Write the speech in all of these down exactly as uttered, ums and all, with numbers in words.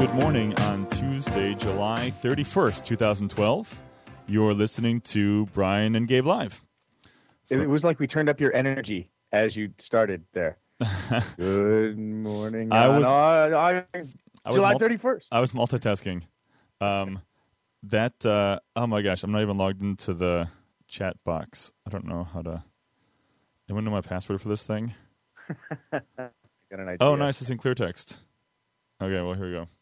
Good morning on Tuesday, July thirty-first, twenty twelve. You're listening to Brian and Gabe Live. It was like we turned up your energy as you started there. Good morning. I was, uh, I, I was July mul- thirty-first. I was multitasking. Um, that, uh, oh my gosh, I'm not even logged into the chat box. I don't know how to. Anyone know my password for this thing? Got an idea. Oh, nice. It's in clear text. Okay, well, here we go.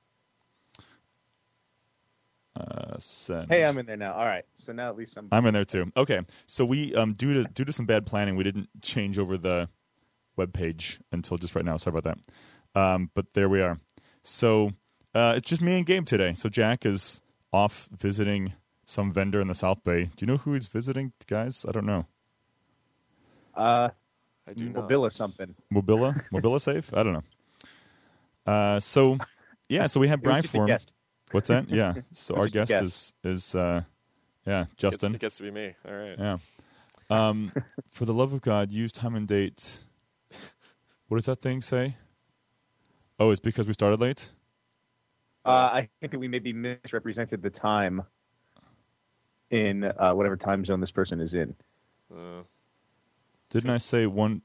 Uh, send. Hey, I'm in there now. All right. So now at least I'm. I'm in there too. Okay, so we um due to due to some bad planning, we didn't change over the web page until just right now. Sorry about that. Um, but there we are. So uh, it's just me and Gabe today. So Jack is off visiting some vendor in the South Bay. Do you know who he's visiting, guys? I don't know. Uh, I do not. Mobila something. Mobila, Mobila Safe. I don't know. Uh, so yeah, so we have It was Brian just a Form. guest. What's that? Yeah. So It our was just a guest guest. is is uh, yeah, Justin. It gets to be me. All right. Yeah. Um, for the love of God, use time and date. What does that thing say? Oh, it's because we started late? Uh, I think that we maybe misrepresented the time in uh, whatever time zone this person is in. Uh, Didn't I say one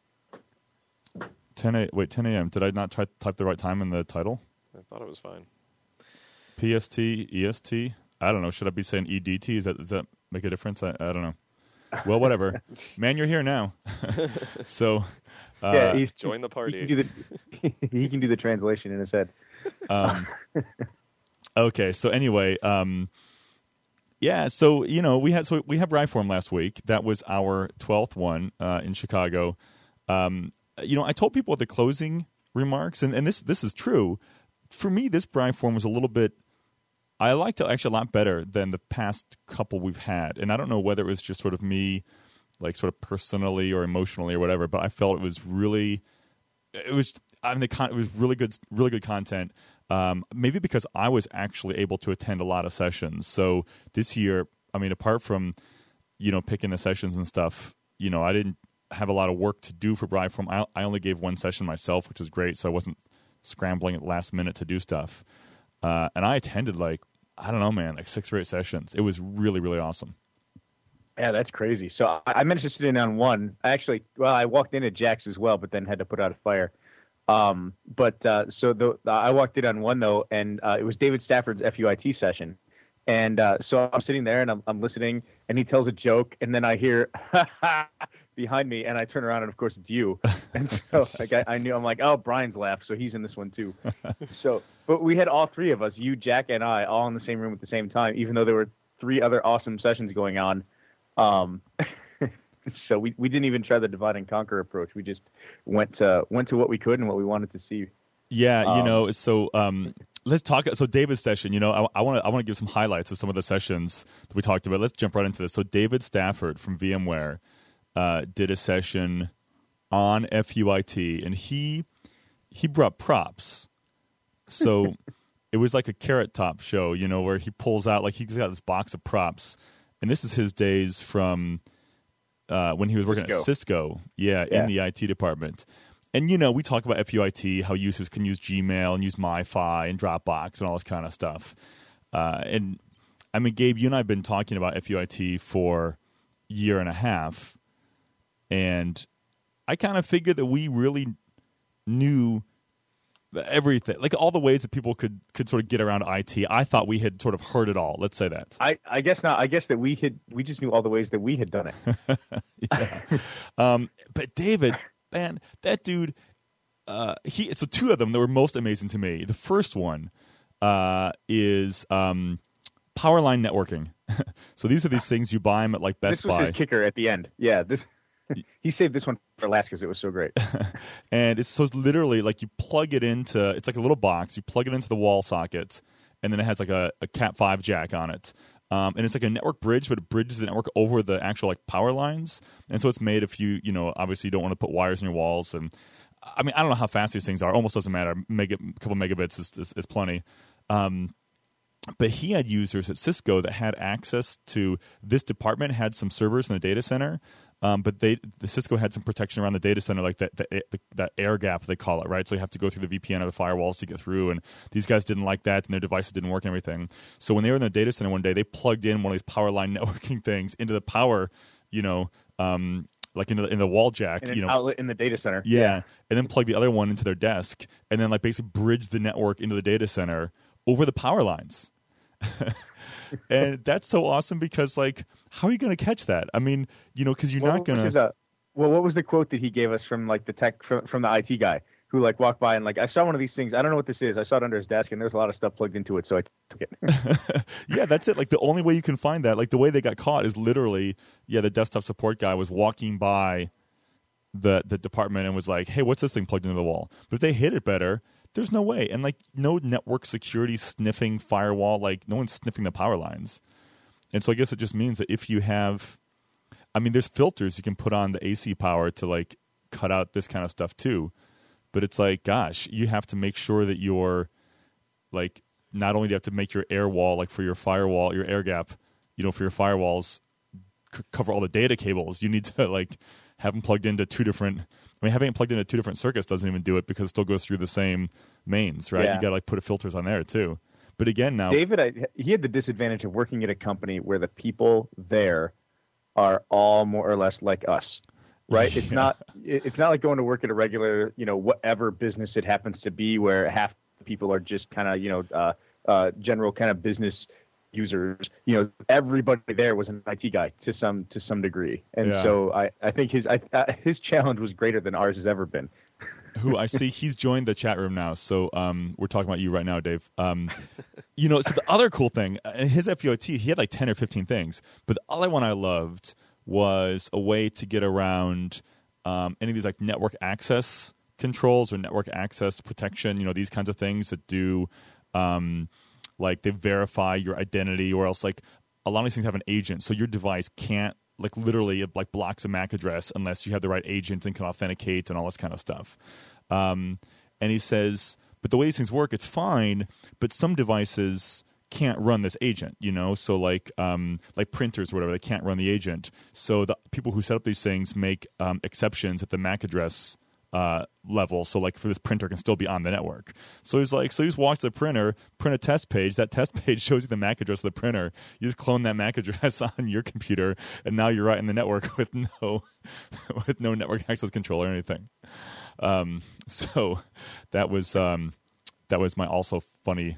ten a wait, ten a.m. Did I not try type the right time in the title? I thought it was fine. P S T, E S T? I don't know. Should I be saying E D T? Is that, does that make a difference? I, I don't know. Well, whatever. Man, you're here now. so, uh, yeah, he, Join the he party. can do the he can do the translation in his head. Um, okay, so anyway, um, yeah, so you know we had so we had Ryeform last week. That was our twelfth one uh, in Chicago. Um, you know, I told people at the closing remarks, and, and this this is true. For me, this Ryeform was a little bit. I liked it actually a lot better than the past couple we've had, and I don't know whether it was just sort of me, like sort of personally or emotionally or whatever. But I felt it was really, it was. I mean, the con- it was really good, really good content. Um, maybe because I was actually able to attend a lot of sessions. So this year, I mean, apart from you know picking the sessions and stuff, you know, I didn't have a lot of work to do for Ryeform. I, I only gave one session myself, which was great. So I wasn't scrambling at last minute to do stuff. Uh, and I attended like I don't know, man, like six or eight sessions. It was really, really awesome. Yeah, that's crazy. So I, I managed to sit in on one. I actually, well, I walked in at Jack's as well, but then had to put out a fire. Um, but uh, so the, the I walked in on one though, and uh, it was David Stafford's F U I T session, and uh, so I'm sitting there and I'm, I'm listening, and he tells a joke, and then I hear behind me, and I turn around, and of course it's you, and so like, I, I knew I'm like, oh, Brian's laughed, so he's in this one too. So, but we had all three of us, you, Jack, and I, all in the same room at the same time, even though there were three other awesome sessions going on. Um, So we, we didn't even try the divide and conquer approach. We just went to went to what we could and what we wanted to see. Yeah, you Um, know. So um, let's talk. So David's session. You know, I want to I want to give some highlights of some of the sessions that we talked about. Let's jump right into this. So David Stafford from VMware uh, did a session on F U I T, and he he brought props. So it was like a Carrot Top show, you know, where he pulls out like he's got this box of props, and this is his days from. Uh, when he was working Cisco. at Cisco, yeah, Yeah. in the I T department. And, you know, we talk about F U I T, how users can use Gmail and use MiFi and Dropbox and all this kind of stuff. Uh, and, I mean, Gabe, you and I have been talking about F U I T for a year and a half. And I kind of figured that we really knew everything, like all the ways that people could, could sort of get around I T. I thought we had sort of heard it all. Let's say that. I, I guess not. I guess that we had we just knew all the ways that we had done it. yeah. um, but David, man, that dude, uh, he. So two of them that were most amazing to me. The first one uh, is um, Powerline networking. So these are these things you buy them at like Best This was Buy. his kicker at the end. Yeah, this he saved this one for last because it was so great. And it's so it's literally like you plug it into. It's like a little box. You plug it into the wall socket, and then it has like a, a Cat five jack on it. Um, and it's like a network bridge, but it bridges the network over the actual like power lines. And so it's made if you, you know, obviously you don't want to put wires in your walls. And I mean, I don't know how fast these things are. Almost doesn't matter. Mega, a couple megabits is, is, is plenty. Um, but he had users at Cisco that had access to this department, had some servers in the data center. Um, but they, the Cisco had some protection around the data center, like that, the, the, that air gap they call it, right? So you have to go through the V P N or the firewalls to get through. And these guys didn't like that, and their devices didn't work and everything. So when they were in the data center one day, they plugged in one of these power line networking things into the power, you know, um, like in the in the wall jack, in an you know, outlet in the data center. yeah, yeah, and then plug the other one into their desk, and then like basically bridge the network into the data center over the power lines. And that's so awesome because, like, how are you going to catch that? I mean, you know, because you're well, not going to. Well, what was the quote that he gave us from like the tech from, from the I T guy who like walked by and like, I saw one of these things. I don't know what this is. I saw it under his desk and there's a lot of stuff plugged into it, so I took it. Yeah, that's it. Like the only way you can find that, like the way they got caught is literally, yeah, the desktop support guy was walking by the the department and was like, hey, what's this thing plugged into the wall? But if they hid it better, there's no way. And like no network security sniffing firewall, like no one's sniffing the power lines. And so I guess it just means that if you have, I mean, there's filters you can put on the A C power to like cut out this kind of stuff too. But it's like, gosh, you have to make sure that you're like, not only do you have to make your air wall, like for your firewall, your air gap, you know, for your firewalls, c- cover all the data cables. You need to like have them plugged into two different, I mean, having it plugged into two different circuits doesn't even do it because it still goes through the same mains, right? Yeah. You got to like put filters on there too. But again, now David, I, he had the disadvantage of working at a company where the people there are all more or less like us, right? It's Yeah. not it's not like going to work at a regular, you know, whatever business it happens to be, where half the people are just kind of, you know, uh, uh, general kind of business users. You know, everybody there was an I T guy to some to some degree, and Yeah. so I, I think his I, uh, his challenge was greater than ours has ever been. who I see, he's joined the chat room now. So um, we're talking about you right now, Dave. Um, you know, so the other cool thing, uh, his F U I T, he had like ten or fifteen things. But the other one I loved was a way to get around um, any of these like network access controls or network access protection, you know, these kinds of things that do um, like they verify your identity, or else like a lot of these things have an agent. So your device can't, like literally it like blocks a M A C address unless you have the right agent and can authenticate and all this kind of stuff. Um, and he says, but the way these things work, it's fine, but some devices can't run this agent, you know? So like um, like printers or whatever, they can't run the agent. So the people who set up these things make um, exceptions at the M A C address uh, level. So like for this printer can still be on the network. So he's like, so you just walk to the printer, print a test page. That test page shows you the M A C address of the printer. You just clone that M A C address on your computer, and now you're right in the network with no with no network access control or anything. Um, so that was um, that was my also funny.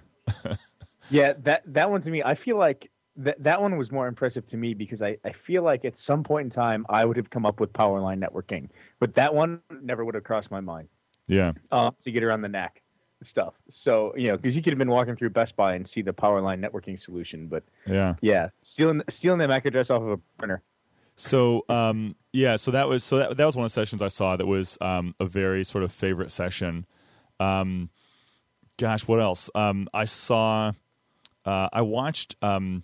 Yeah, that that one to me, I feel like that that one was more impressive to me because I, I feel like at some point in time I would have come up with power line networking, but that one never would have crossed my mind. Yeah, uh, to get around the N A C stuff. So, you know, because you could have been walking through Best Buy and see the power line networking solution, but yeah, yeah, stealing stealing the M A C address off of a printer. So um, yeah, so that was so that that was one of the sessions I saw that was um, a very sort of favorite session. Um, gosh, what else? Um, I saw, uh, I watched um,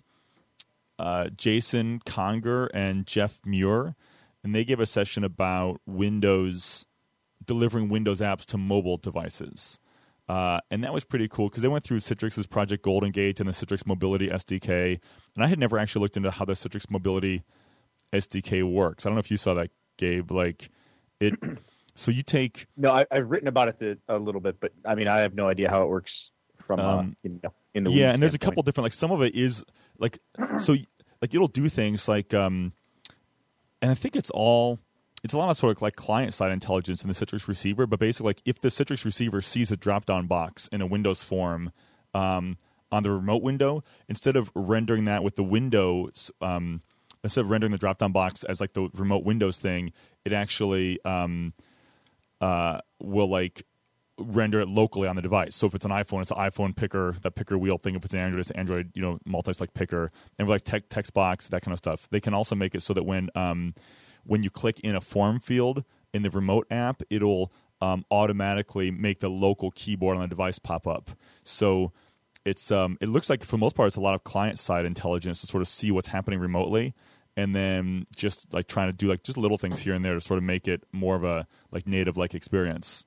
uh, Jason Conger and Jeff Muir, and they gave a session about Windows delivering Windows apps to mobile devices. Uh, and that was pretty cool because they went through Citrix's Project Golden Gate and the Citrix Mobility S D K, and I had never actually looked into how the Citrix Mobility S D K works. I don't know if you saw that, Gabe. Like it, so you take no, I, I've written about it the, a little bit, but I mean, I have no idea how it works from um, uh, you know in the yeah. Wii And there's a standpoint. couple different, like some of it is like so like it'll do things like um, and I think it's all it's a lot of sort of like client side intelligence in the Citrix receiver. But basically, like if the Citrix receiver sees a drop down box in a Windows form um, on the remote window, instead of rendering that with the Windows. Um, Instead of rendering the drop-down box as like the remote Windows thing, it actually um, uh, will like render it locally on the device. So if it's an iPhone, it's an iPhone picker, that picker wheel thing. If it's an Android, it's an Android, you know, multi-select picker, and with like te- text box, that kind of stuff. They can also make it so that when um, when you click in a form field in the remote app, it'll um, automatically make the local keyboard on the device pop up. So it's um, it looks like for the most part, it's a lot of client-side intelligence to sort of see what's happening remotely. And then just like trying to do like just little things here and there to sort of make it more of a like native like experience.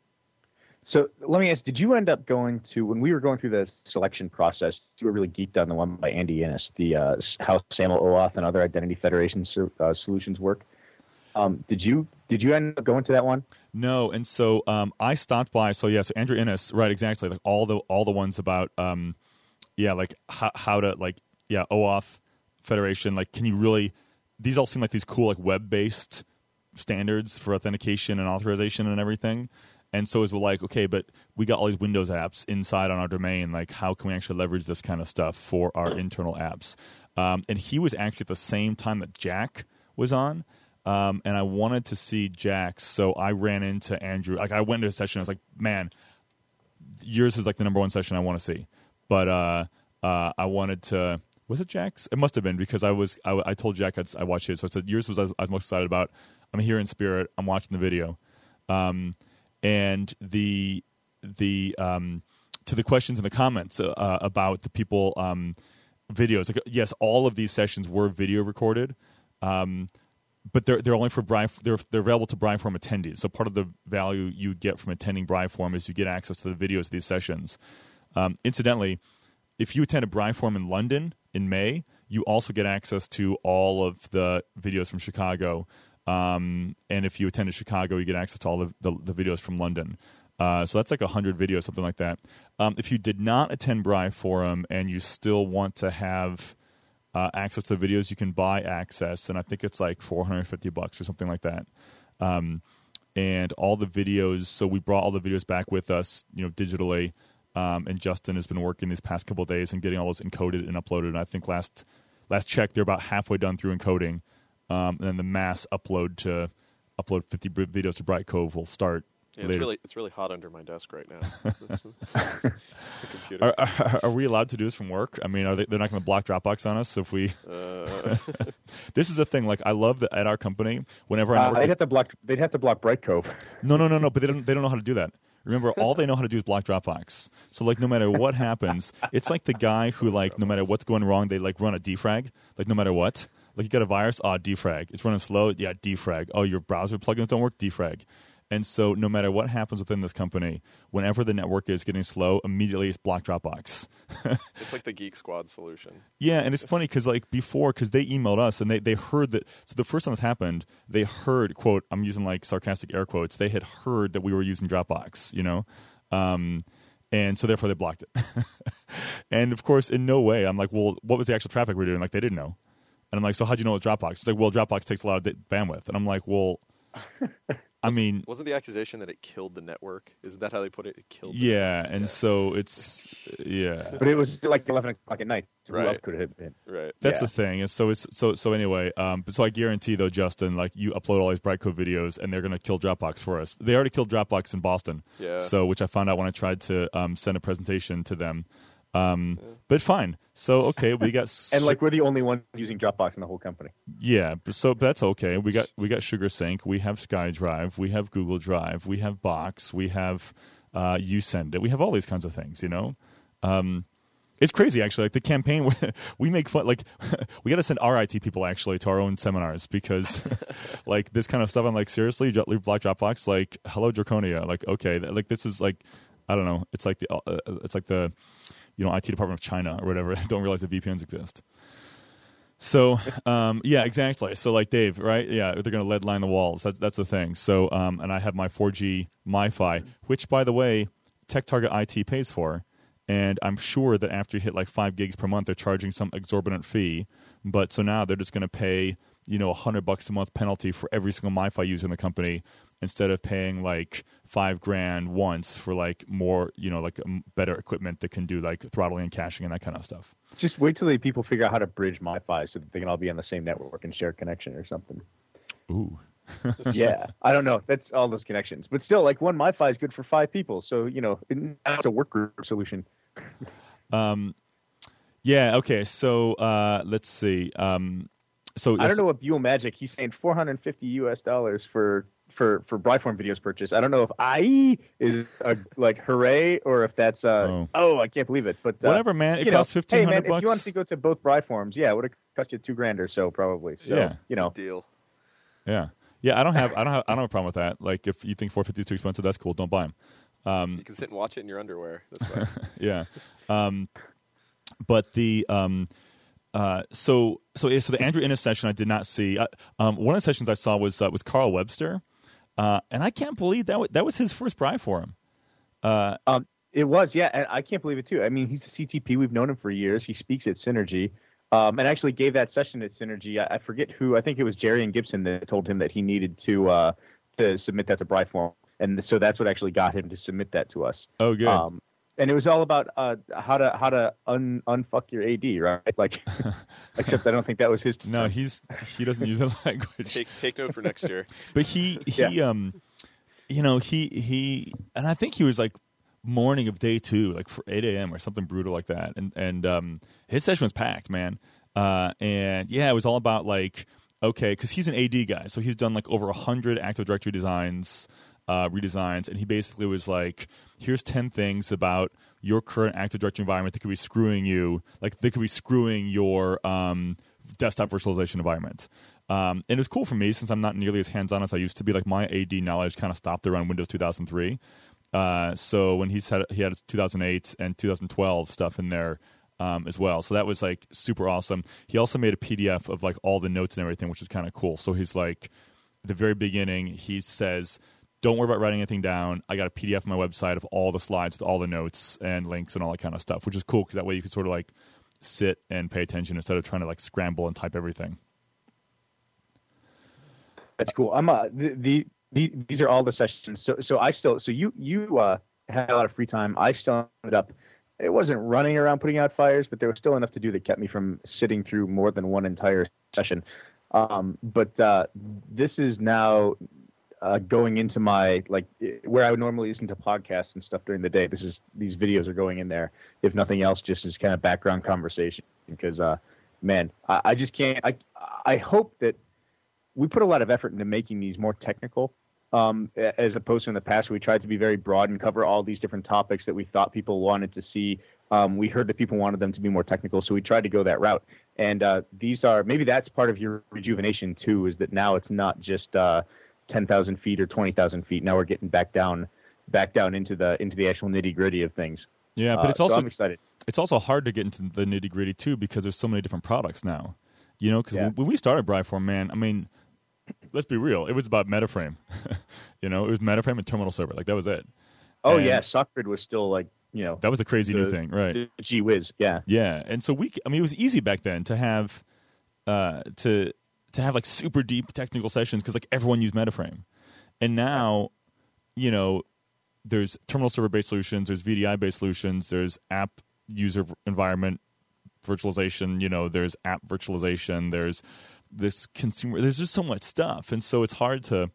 So let me ask, did you end up going to, when we were going through the selection process, you were really geeked on the one by Andy Innes, the uh, how SAML OAuth and other identity federation uh, solutions work. Um, did you did you end up going to that one? No, and so um, I stopped by. So yeah, so Andrew Innes, right? Exactly, like all the all the ones about um, yeah, like how, how to like yeah, OAuth Federation. Like, can you really? These all seem like these cool like web based standards for authentication and authorization and everything. And so as we're like, okay, but we got all these Windows apps inside on our domain. Like, how can we actually leverage this kind of stuff for our internal apps? Um, and he was actually at the same time that Jack was on. Um, and I wanted to see Jack's. So I ran into Andrew. Like, I went to a session. I was like, man, yours is like the number one session I want to see. But uh, uh, I wanted to. Was it Jack's? It must have been, because I was. I, I told Jack I'd, I watched it. So I said, yours was I was, I was most excited about. I'm here in spirit. I'm watching the video. Um, and the the um, to the questions in the comments uh, about the people um, videos. Like, yes, all of these sessions were video recorded, um, but they're they're only for Brian. They're they're available to Brianform attendees. So part of the value you get from attending Brianform is you get access to the videos of these sessions. Um, incidentally, if you attend a Brianform in London in May, you also get access to all of the videos from Chicago. Um, and if you attend to Chicago, you get access to all the, the, the videos from London. Uh, so that's like one hundred videos, something like that. Um, if you did not attend Briforum and you still want to have uh, access to the videos, you can buy access, and I think it's like four hundred fifty bucks or something like that. Um, and all the videos, so we brought all the videos back with us, you know, digitally. Um, and Justin has been working these past couple of days and getting all those encoded and uploaded. And I think last last check, they're about halfway done through encoding. Um, and then the mass upload to upload fifty videos to Bright Cove will start yeah, later. It's really it's really hot under my desk right now. The computer. Are, are, are we allowed to do this from work? I mean, are they, they're not going to block Dropbox on us if we? Uh. This is the thing. Like, I love that at our company, whenever I uh, they'd have to block. They'd have to block Bright Cove. No, no, no, no. But they don't. They don't know how to do that. Remember, all they know how to do is block Dropbox. So, like, no matter what happens, it's like the guy who, like, no matter what's going wrong, they like run a defrag. Like, no matter what. Like, you got a virus, ah, defrag. It's running slow, yeah, defrag. Oh, your browser plugins don't work, defrag. And so no matter what happens within this company, whenever the network is getting slow, immediately it's block Dropbox. It's like the Geek Squad solution. Yeah, and it's funny because, like, before, because they emailed us and they, they heard that, so the first time this happened, they heard, quote, I'm using, like, sarcastic air quotes, they had heard that we were using Dropbox, you know? Um, and so therefore they blocked it. And, of course, in no way, I'm like, well, what was the actual traffic we were doing? Like, they didn't know. And I'm like, so how'd you know it was Dropbox? It's like, well, Dropbox takes a lot of da- bandwidth. And I'm like, well, I mean... Wasn't the accusation that it killed the network? Isn't that how they put it? It killed Yeah, the and yeah. so it's... Yeah. But it was like eleven o'clock at night. So Right. who else could it have been? Right. That's Yeah. the thing. And so it's so so anyway, um, but so I guarantee, though, Justin, like, you upload all these Brightcode videos, and they're going to kill Dropbox for us. They already killed Dropbox in Boston. Yeah. So, which I found out when I tried to um, send a presentation to them. Um, yeah. But fine. So, okay, we got... And, like, we're the only ones using Dropbox in the whole company. Yeah, so that's okay. We got we got SugarSync, we have SkyDrive, we have Google Drive, we have Box, we have uh, YouSend It. We have all these kinds of things, you know? Um, it's crazy, actually. Like, the campaign, we make fun... Like, we got to send our I T people, actually, to our own seminars because, like, this kind of stuff, I'm like, seriously? Leave block Dropbox? Like, hello, Draconia. Like, okay. Like, this is, like... I don't know. It's like the... Uh, it's like the... you know, I T department of China or whatever. Don't realize that V P Ns exist. So, um, yeah, exactly. So, like Dave, right? Yeah, they're going to lead line the walls. That's that's the thing. So, um, and I have my four G MiFi, which, by the way, TechTarget I T pays for. And I'm sure that after you hit like five gigs per month, they're charging some exorbitant fee. But so now they're just going to pay, you know, a hundred bucks a month penalty for every single MiFi user in the company, instead of paying like five grand once for like more, you know, like better equipment that can do like throttling and caching and that kind of stuff. Just wait till the people figure out how to bridge MiFi so that they can all be on the same network and share a connection or something. Ooh. Yeah, I don't know. That's all those connections. But still, like, one MiFi is good for five people. So, you know, it's a work group solution. um, yeah, okay. So uh, let's see. Um, so I don't know what Buomagic, he's saying four hundred fifty U S dollars for for for Briform videos purchase. I don't know if I is a, like hooray or if that's uh oh, oh I can't believe it. But uh, whatever, man. It you costs know, fifteen hundred hey, man, bucks. if you wanted to go to both Briforms, yeah, it would have cost you two grand or so probably. So yeah, you know, it's a deal. Yeah, yeah. I don't have I don't have I don't have a problem with that. Like, if you think four fifty is too expensive, that's cool. Don't buy them. Um, you can sit and watch it in your underwear. That's fine. Yeah. Um, but the um, Uh, so so yeah, so the Andrew Innes session I did not see. Uh, um, one of the sessions I saw was uh, was Carl Webster, uh, and I can't believe that w- that was his first Bri Forum. Uh, um, it was, yeah, and I can't believe it too. I mean, he's a C T P. We've known him for years. He speaks at Synergy, um, and actually gave that session at Synergy. I, I forget who. I think it was Jerry and Gibson that told him that he needed to uh, to submit that to Bri Forum, and so that's what actually got him to submit that to us. Oh, good. Um, And it was all about uh, how to how to un unfuck your A D, right? Like, except I don't think that was his. No, he's he doesn't use that language. Take take note for next year. But he he Yeah. um, you know he he and I think he was like morning of day two, like for eight a.m. or something brutal like that, and and um, his session was packed, man. Uh, and yeah, it was all about like okay, because he's an A D guy, so he's done like over a hundred Active Directory designs. Uh, redesigns, and he basically was like, here's ten things about your current Active Directory environment that could be screwing you, like they could be screwing your um, desktop virtualization environment. Um, and it was cool for me since I'm not nearly as hands-on as I used to be. Like my A D knowledge kind of stopped around Windows two thousand three. Uh, so when he said he had his two thousand eight and two thousand twelve stuff in there um, as well. So that was like super awesome. He also made a P D F of like all the notes and everything, which is kind of cool. So he's like, at the very beginning, he says, don't worry about writing anything down. I got a P D F on my website of all the slides with all the notes and links and all that kind of stuff, which is cool because that way you can sort of like sit and pay attention instead of trying to like scramble and type everything. That's cool. I'm uh, the, the, the these are all the sessions. So so I still so you you uh, had a lot of free time. I still ended up. It wasn't running around putting out fires, but there was still enough to do that kept me from sitting through more than one entire session. Um, but uh, this is now. Uh, going into my like where I would normally listen to podcasts and stuff during the day. This is these videos are going in there, if nothing else, just as kind of background conversation. Because uh, man, I, I just can't. I I hope that we put a lot of effort into making these more technical, um, as opposed to in the past we tried to be very broad and cover all these different topics that we thought people wanted to see. Um, we heard that people wanted them to be more technical, so we tried to go that route. And uh, these are maybe that's part of your rejuvenation too, is that now it's not just uh, ten thousand feet or twenty thousand feet. Now we're getting back down, back down into the into the actual nitty gritty of things. Yeah, but uh, it's also so I'm excited. It's also hard to get into the nitty gritty too because there's so many different products now. You know, because Yeah. when we started Bri Forum, man, I mean, let's be real. It was about Metaframe. You know, it was Metaframe and Terminal Server. Like that was it. Oh And yeah, Sockgrid was still like you know that was the crazy the, new thing, right? the gee whiz, yeah. Yeah, and so we, I mean, it was easy back then to have, uh, to to have like super deep technical sessions because like everyone used Metaframe. And now, you know, there's terminal server-based solutions, there's V D I-based solutions, there's app user environment virtualization, you know, there's app virtualization, there's this consumer, there's just so much stuff. And so it's hard to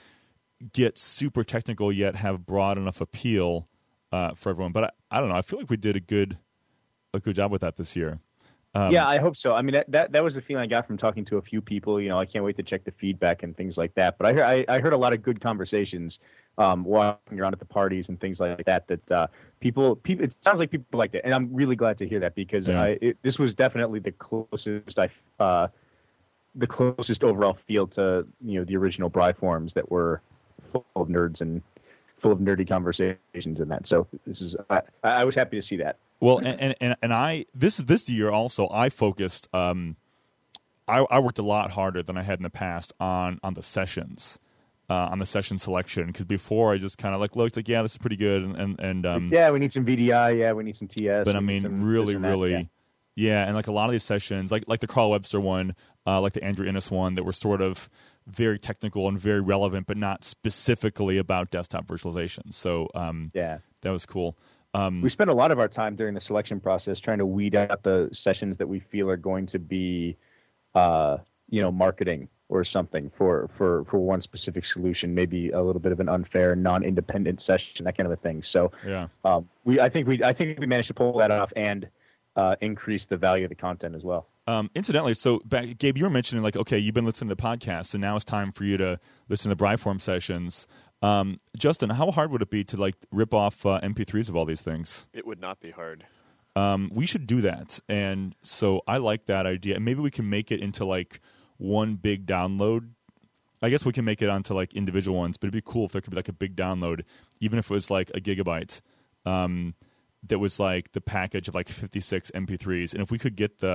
get super technical yet have broad enough appeal uh, for everyone. But I, I don't know, I feel like we did a good a good job with that this year. Um, yeah, I hope so. I mean, that, that that was the feeling I got from talking to a few people. You know, I can't wait to check the feedback and things like that. But I heard I, I heard a lot of good conversations um, walking around at the parties and things like that. That uh, people people it sounds like people liked it, and I'm really glad to hear that because Yeah. I it, this was definitely the closest I uh, the closest overall feel to you know the original Bri forums that were full of nerds and full of nerdy conversations and that. So this is I, I was happy to see that. Well, and, and and I this this year also I focused. Um, I, I worked a lot harder than I had in the past on on the sessions, uh, on the session selection. Because before I just kind of like looked like, yeah, this is pretty good, and and, and um, Yeah, we need some V D I. Yeah, we need some T S. but I we need mean, some really, this and that, really, yeah. yeah. And like a lot of these sessions, like like the Carl Webster one, uh, like the Andrew Innes one, that were sort of very technical and very relevant, but not specifically about desktop virtualization. So um, Yeah. that was cool. Um, We spent a lot of our time during the selection process trying to weed out the sessions that we feel are going to be, uh, you know, marketing or something for, for, for one specific solution, maybe a little bit of an unfair, non-independent session, that kind of a thing. So yeah. um, we, I think we, I think we managed to pull that off and uh, increase the value of the content as well. Um, incidentally, so back, Gabe, you were mentioning like, okay, you've been listening to podcasts, and now it's time for you to listen to Bri Forum sessions. Um, Justin, how hard would it be to like rip off uh, M P threes of all these things? It would not be hard. Um, we should do that, and so I like that idea. And maybe we can make it into like one big download. I guess we can make it onto like individual ones, but it'd be cool if there could be like a big download, even if it was like a gigabyte. Um, that was like the package of like fifty-six M P threes, and if we could get the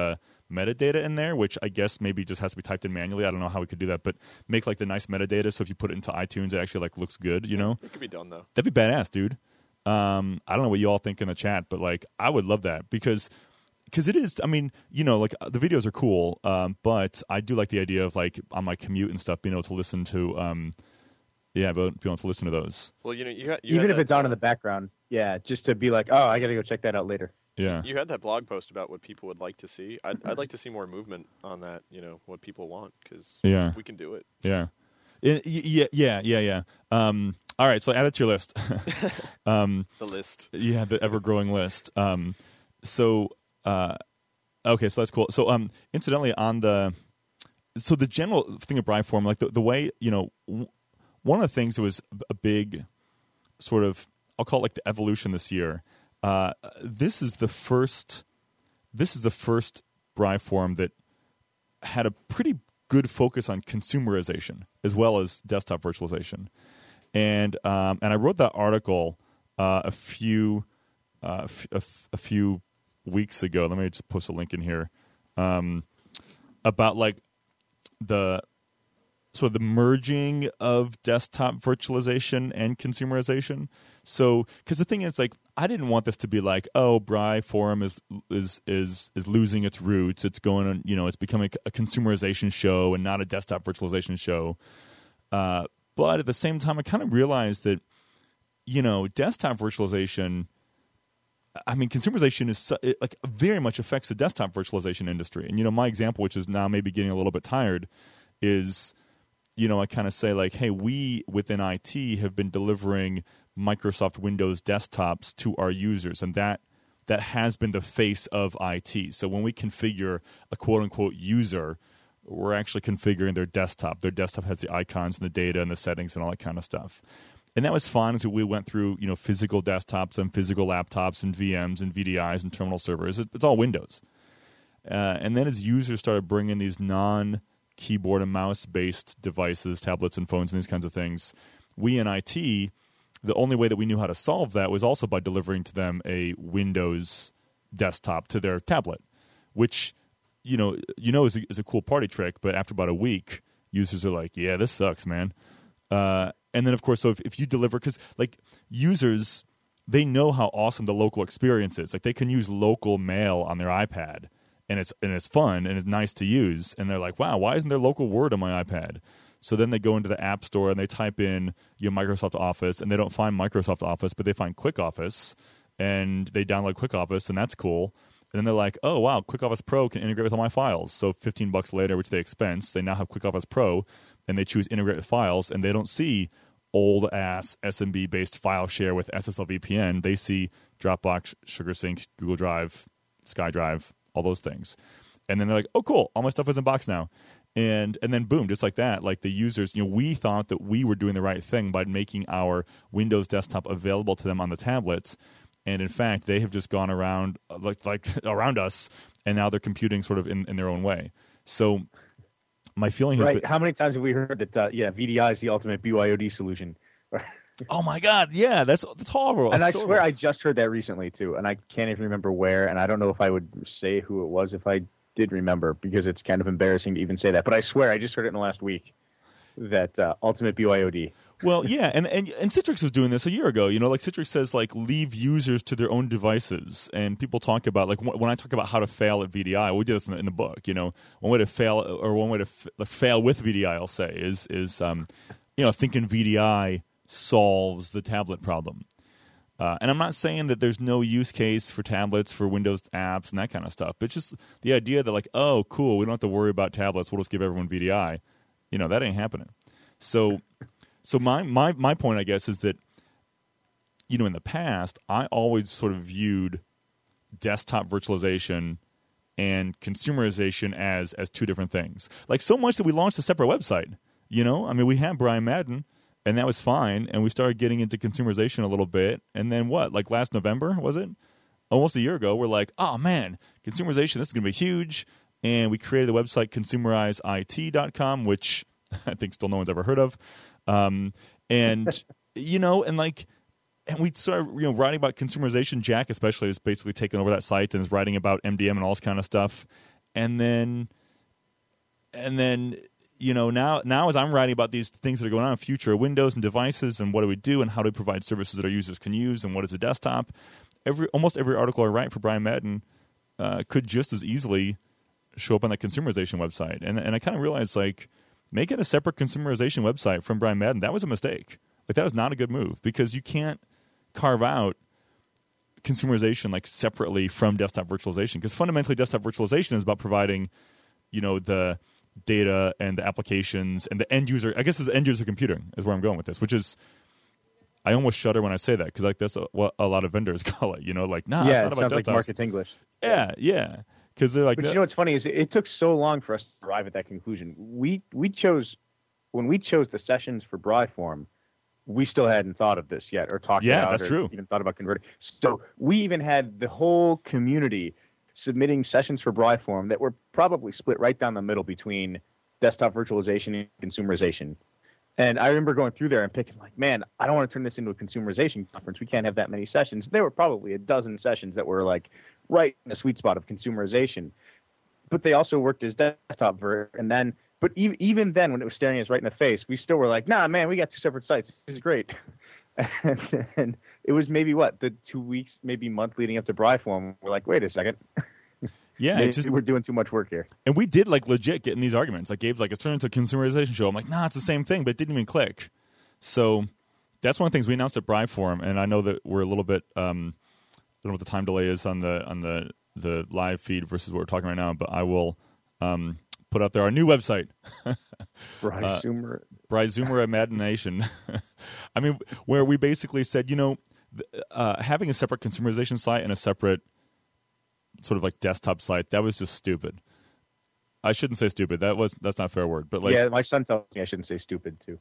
metadata in there, which I guess maybe just has to be typed in manually. I don't know how we could do that, but make like the nice metadata so if you put it into iTunes, it actually like looks good, you know? It could be done, though. That'd be badass, dude. Um, I don't know what you all think in the chat, but like I would love that because because it is, I mean, you know, like the videos are cool, um, but I do like the idea of like on my commute and stuff, being able to listen to, um, yeah, being able to listen to those. Well, you know, you, got, you even if that, it's on in the background, yeah, just to be like, oh, I got to go check that out later. Yeah, you had that blog post about what people would like to see. I'd, I'd like to see more movement on that. You know, what people want because yeah. we can do it. Yeah, it, yeah, yeah, yeah, yeah. Um, all right, so add it to your list. um, the list, yeah, the ever-growing list. Um, so, uh, okay, so that's cool. So, um, incidentally, on the so the general thing of Briform, like the the way you know, w- one of the things that was a big sort of, I'll call it like the evolution this year. Uh, this is the first. This is the first Briform that had a pretty good focus on consumerization as well as desktop virtualization, and um, and I wrote that article uh, a few uh, f- a, f- a few weeks ago. Let me just post a link in here um, about like the sort of the merging of desktop virtualization and consumerization. So, because the thing is, like, I didn't want this to be like, oh, Briform is is is is losing its roots. It's going on, you know, it's becoming a consumerization show and not a desktop virtualization show. Uh, but at the same time, I kind of realized that, you know, desktop virtualization, I mean, consumerization is so, it, like very much affects the desktop virtualization industry. And, you know, my example, which is now maybe getting a little bit tired, is, you know, I kind of say like, hey, we within I T have been delivering Microsoft Windows desktops to our users, and that that has been the face of I T. So when we configure a quote-unquote user, we're actually configuring their desktop. Their desktop has the icons and the data and the settings and all that kind of stuff. And that was fun as we went through, you know, physical desktops and physical laptops and V Ms and V D Is and terminal servers. It's all Windows. Uh, and then as users started bringing these non-keyboard and mouse-based devices, tablets and phones and these kinds of things, we in I T, the only way that we knew how to solve that was also by delivering to them a Windows desktop to their tablet, which, you know, you know is a, is a cool party trick. But after about a week, users are like, "Yeah, this sucks, man." Uh, and then, of course, so if, if you deliver, because like users, they know how awesome the local experience is. Like they can use local mail on their iPad, and it's and it's fun and it's nice to use. And they're like, "Wow, why isn't there local Word on my iPad?" So then they go into the App Store and they type in you know, Microsoft Office, and they don't find Microsoft Office, but they find Quick Office, and they download Quick Office, and that's cool. And then they're like, oh, wow, Quick Office Pro can integrate with all my files. So fifteen bucks later, which they expense, they now have Quick Office Pro, and they choose integrate with files, and they don't see old-ass S M B-based file share with S S L V P N. They see Dropbox, SugarSync, Google Drive, SkyDrive, all those things. And then they're like, oh, cool, all my stuff is in Box now. And and then boom, just like that, like the users, you know, we thought that we were doing the right thing by making our Windows desktop available to them on the tablets, and in fact, they have just gone around like like around us, and now they're computing sort of in, in their own way. So my feeling has right. been, how many times have we heard that? Uh, yeah, V D I is the ultimate B Y O D solution. oh my god, yeah, that's that's horrible. And that's I horrible. swear I just heard that recently too, and I can't even remember where, and I don't know if I would say who it was if I did remember, because it's kind of embarrassing to even say that. But I swear I just heard it in the last week, that uh, ultimate B Y O D. Well, yeah, and, and and Citrix was doing this a year ago. You know, like Citrix says, like leave users to their own devices, and people talk about like when I talk about how to fail at V D I, we did this in the, in the book. You know, one way to fail or one way to f- like fail with V D I, I'll say, is is um, you know, thinking V D I solves the tablet problem. Uh, and I'm not saying that there's no use case for tablets, for Windows apps, and that kind of stuff. But it's just the idea that, like, oh, cool, we don't have to worry about tablets. We'll just give everyone V D I. You know, that ain't happening. So, so my my my point, I guess, is that, you know, in the past, I always sort of viewed desktop virtualization and consumerization as as two different things. Like so much that we launched a separate website. You know, I mean, we had Brian Madden. And that was fine, and we started getting into consumerization a little bit. And then what, like last November, was it? Almost a year ago, we're like, oh, man, consumerization, this is going to be huge. And we created the website consumerize I T dot com, which I think still no one's ever heard of. Um, and, you know, and like, and we started, you know, writing about consumerization. Jack especially is basically taking over that site and is writing about M D M and all this kind of stuff. and then and then you know now now as I'm writing about these things that are going on in future Windows and devices and what do we do and how do we provide services that our users can use and what is a desktop, every almost every article I write for Brian Madden uh, could just as easily show up on that consumerization website. And and I kind of realized, like, making a separate consumerization website from Brian Madden, that was a mistake. Like, that was not a good move because you can't carve out consumerization like separately from desktop virtualization, because fundamentally desktop virtualization is about providing, you know, the data and the applications and the end user. I guess it's end user computing is where I'm going with this, which is, I almost shudder when I say that because like that's a, what a lot of vendors call it. You know, like nah, yeah, it's not it about sounds like desktops. market English. Yeah, yeah, because they're like. But no. you know what's funny is it, it took so long for us to arrive at that conclusion. We we chose when we chose the sessions for Bryform, we still hadn't thought of this yet or talked Yeah, about that's or true. even thought about converting. So we even had the whole community submitting sessions for Bryform that were probably split right down the middle between desktop virtualization and consumerization. And I remember going through there and picking like, man, I don't want to turn this into a consumerization conference. We can't have that many sessions. There were probably a dozen sessions that were like right in the sweet spot of consumerization. But they also worked as desktop ver. And then, but e- even then, when it was staring us right in the face, we still were like, nah, man, we got two separate sites. This is great. and, and it was maybe what, the two weeks, maybe month leading up to Bryform. We're like, wait a second. Yeah, Maybe it's just, we're doing too much work here. and we did like legit get in these arguments. Like Gabe's like, it's turned into a consumerization show. I'm like, nah, it's the same thing, but it didn't even click. So that's one of the things we announced at Bryform, and I know that we're a little bit, um, I don't know what the time delay is on the on the the live feed versus what we're talking right now, but I will um, put out there our new website. Bryce Zoomer. Bryce Zoomer at Madden Nation. I mean, where we basically said, you know, th- uh, having a separate consumerization site and a separate sort of like desktop site, that was just stupid. I shouldn't say stupid. That was that's not a fair word. But like, yeah, my son tells me I shouldn't say stupid too.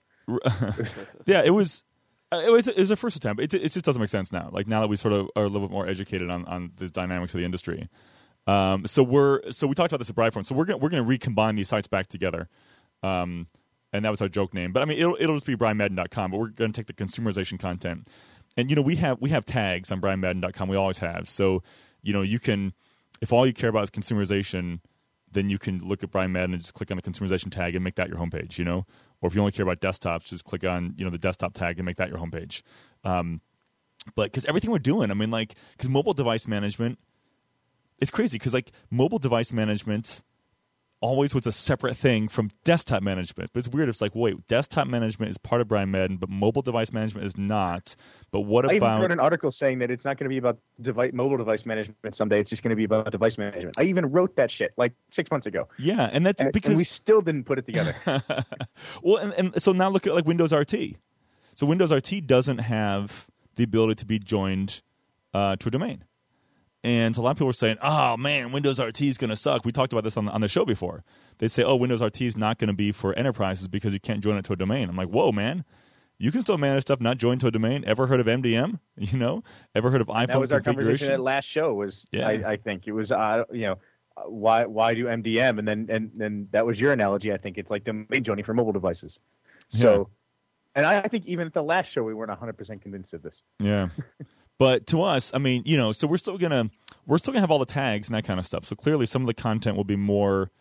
yeah, it was. Uh, it was, it was a first attempt. It, it just doesn't make sense now. Like now that we sort of are a little bit more educated on, on the dynamics of the industry. Um, so we're so we talked about this at Bryform. So we're gonna we're gonna recombine these sites back together. Um, and that was our joke name. But I mean, it'll it'll just be brian madden dot com. But we're gonna take the consumerization content, and you know we have we have tags on brian madden dot com. We always have. So you know you can, if all you care about is consumerization, then you can look at Brian Madden and just click on the consumerization tag and make that your homepage, you know? Or if you only care about desktops, just click on, you know, the desktop tag and make that your homepage. Um, but because everything we're doing, I mean, like, because mobile device management, it's crazy because, like, mobile device management always was a separate thing from desktop management. But it's weird. It's like, wait, desktop management is part of Brian Madden, but mobile device management is not. But what I about... even wrote an article saying that it's not going to be about device, mobile device management someday. It's just going to be about device management. I even wrote that shit like six months ago. Yeah, and that's and, because... And we still didn't put it together. Well, and, and so now look at like Windows R T. So Windows R T doesn't have the ability to be joined uh, to a domain. And a lot of people are saying, oh, man, Windows R T is going to suck. We talked about this on the, on the show before. They say, oh, Windows R T is not going to be for enterprises because you can't join it to a domain. I'm like, whoa, man. You can still manage stuff not joined to a domain. Ever heard of M D M? You know? Ever heard of iPhone that was our conversation configuration? at last show was, Yeah. I, I think. It was, uh, you know, why why do M D M? And then and, and that was your analogy. I think it's like domain joining for mobile devices. So, Yeah. and I, I think even at the last show, we weren't one hundred percent convinced of this. Yeah. But to us, I mean, you know, so we're still gonna we're still gonna have all the tags and that kind of stuff. So clearly, some of the content will be more.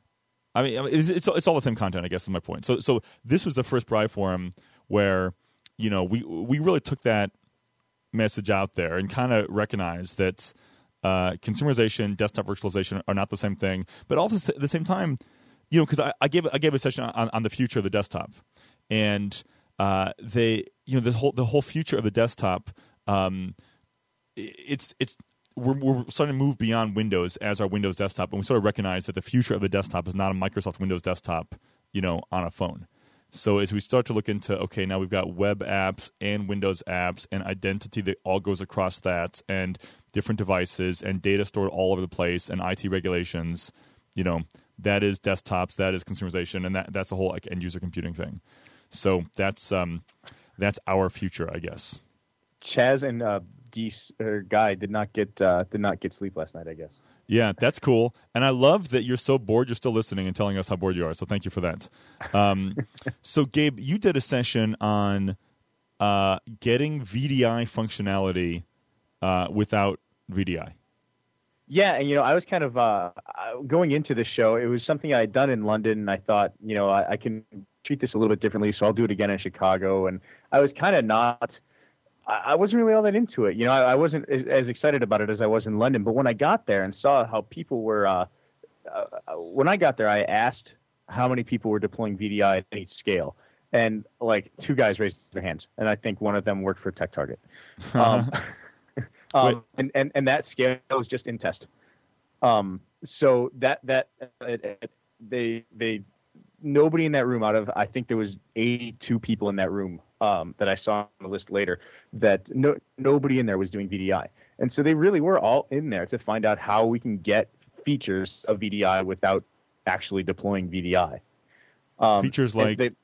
I mean, it's it's, it's all the same content, I guess, is my point. So so this was the first Bryform where, you know, we we really took that message out there and kind of recognized that uh, consumerization, desktop virtualization are not the same thing. But also at the same time, you know, because I, I gave I gave a session on, on the future of the desktop, and uh, they, you know, the whole the whole future of the desktop. Um, it's it's we're, we're starting to move beyond Windows as our Windows desktop, and we sort of recognize that the future of the desktop is not a Microsoft Windows desktop, you know, on a phone. So as we start to look into, okay, now we've got web apps and Windows apps and identity that all goes across that, and different devices and data stored all over the place, and I T regulations, you know, that is desktops, that is consumerization, and that that's a whole like end user computing thing. So that's um, that's our future, I guess. Chaz and uh, Geese or Guy did not get uh, did not get sleep last night, I guess. Yeah, that's cool. And I love that you're so bored you're still listening and telling us how bored you are. So thank you for that. Um, so, Gabe, you did a session on uh, getting V D I functionality uh, without V D I. Yeah, and you know, I was kind of uh, going into the show. It was something I had done in London, and I thought, you know, I, I can treat this a little bit differently, so I'll do it again in Chicago. And I was kind of not. I wasn't really all that into it. You know, I, I wasn't as, as excited about it as I was in London. But when I got there and saw how people were, uh, uh, when I got there, I asked how many people were deploying V D I at any scale, and like two guys raised their hands, and I think one of them worked for TechTarget. Um, Um, and, and, and that scale was just in test. Um, so that, that, uh, they, they, nobody in that room out of, I think there was eighty-two people in that room, um, that I saw on the list later, that no, nobody in there was doing V D I. And so they really were all in there to find out how we can get features of V D I without actually deploying V D I. Um, features like, they,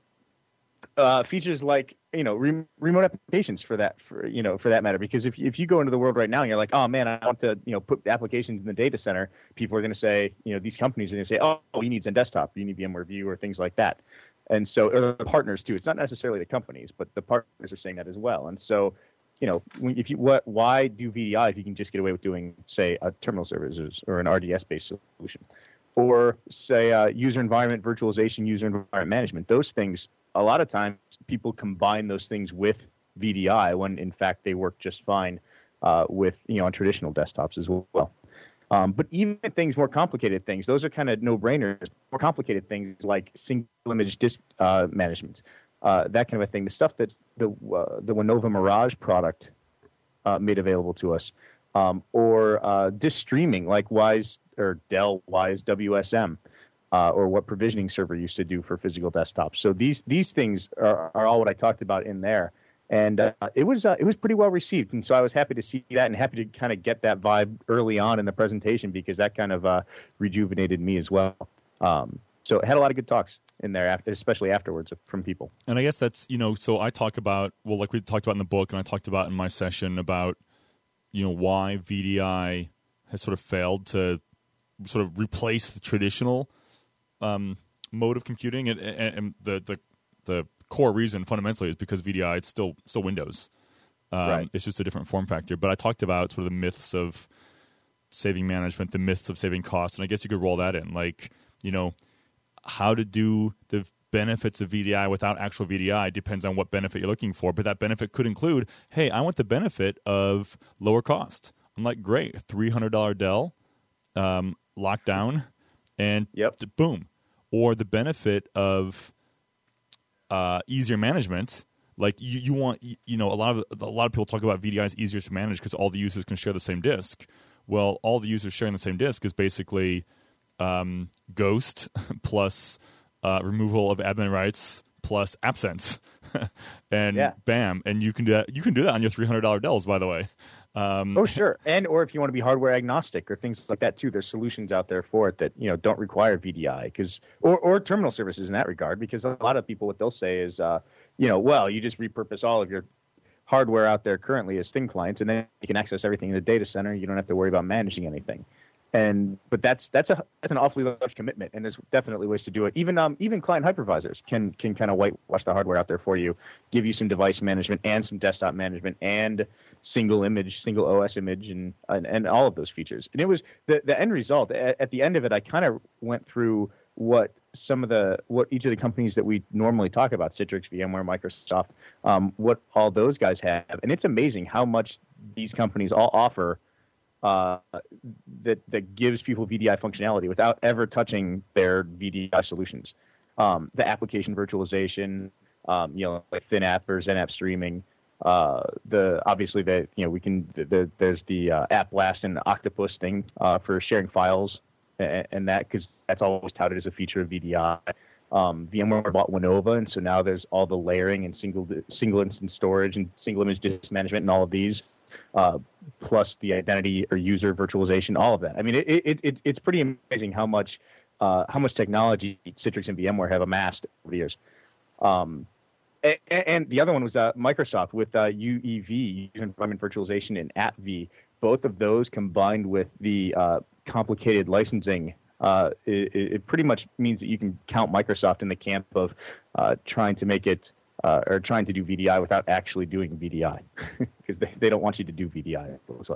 Uh, features like, you know, re- remote applications for that, for, you know, for that matter, because if, if you go into the world right now and you're like, oh man, I want to, you know, put applications in the data center, people are going to say, you know, these companies are going to say, oh, you need ZenDesktop, you need VMware View or things like that. And so, or the partners too. It's not necessarily the companies, but the partners are saying that as well. And so, you know, when, if you, what, why do V D I if you can just get away with doing, say, a terminal services or an R D S-based solution? Or say uh, user environment virtualization, user environment management. Those things, a lot of times people combine those things with V D I when in fact they work just fine uh, with, you know, on traditional desktops as well. Um, but even things more complicated things, those are kind of no-brainers. More complicated things like single image disk uh, management, uh, that kind of a thing. The stuff that the uh, the Winova Mirage product uh, made available to us, um, or uh, disk streaming like Wise or Dell Wise W S M. Uh, or what provisioning server used to do for physical desktops. So these these things are, are all what I talked about in there, and uh, it was uh, it was pretty well received. And so I was happy to see that, and happy to kind of get that vibe early on in the presentation because that kind of uh, rejuvenated me as well. Um, so it had a lot of good talks in there, after, especially afterwards from people. And I guess that's, you know, so I talk about, well, like we talked about in the book, and I talked about in my session about, you know, why V D I has sort of failed to sort of replace the traditional Um, mode of computing, and, and, and the, the the core reason fundamentally is because V D I it's still still Windows. Um, right. It's just a different form factor. But I talked about sort of the myths of saving management, the myths of saving costs, and I guess you could roll that in, like, you know, how to do the benefits of V D I without actual V D I depends on what benefit you're looking for. But that benefit could include, hey, I want the benefit of lower cost. I'm like, great, three hundred dollars Dell, um, lockdown, and yep. boom. Or the benefit of uh, easier management, like you, you want, you know, a lot of a lot of people talk about V D I is easier to manage because all the users can share the same disk. Well, all the users sharing the same disk is basically um, Ghost plus uh, removal of admin rights plus AppSense, and yeah. bam, and you can do that. You can do that on your three hundred dollars Dells, by the way. Um, oh, sure. And or if you want to be hardware agnostic or things like that, too, there's solutions out there for it that, you know, don't require V D I because or, or terminal services in that regard, because a lot of people, what they'll say is, uh, you know, well, you just repurpose all of your hardware out there currently as thin clients, and then you can access everything in the data center. You don't have to worry about managing anything. And but that's that's a that's an awfully large commitment, and there's definitely ways to do it. Even um even client hypervisors can can kind of whitewash the hardware out there for you, give you some device management and some desktop management and single image, single O S image, and and, and all of those features. And it was the the end result. At, at the end of it, I kind of went through what some of the what each of the companies that we normally talk about, Citrix, VMware, Microsoft, um, what all those guys have, and it's amazing how much these companies all offer. Uh, that that gives people V D I functionality without ever touching their V D I solutions. Um, the application virtualization, um, you know, like ThinApp or XenApp streaming. Uh, the obviously the you know we can the, the, there's the uh, AppBlast and Octopus thing uh, for sharing files and, and that because that's always touted as a feature of V D I. Um, VMware bought Winova, and so now there's all the layering and single single instance storage and single image disk management and all of these. Uh, plus the identity or user virtualization, all of that. I mean, it, it, it it's pretty amazing how much uh, how much technology Citrix and VMware have amassed over the years. Um, and, and the other one was uh, Microsoft with uh, U E V, User Environment Virtualization, and AppV. Both of those combined with the uh, complicated licensing, uh, it, it pretty much means that you can count Microsoft in the camp of uh, trying to make it Uh, or trying to do V D I without actually doing V D I because they, they don't want you to do V D I, it looks like.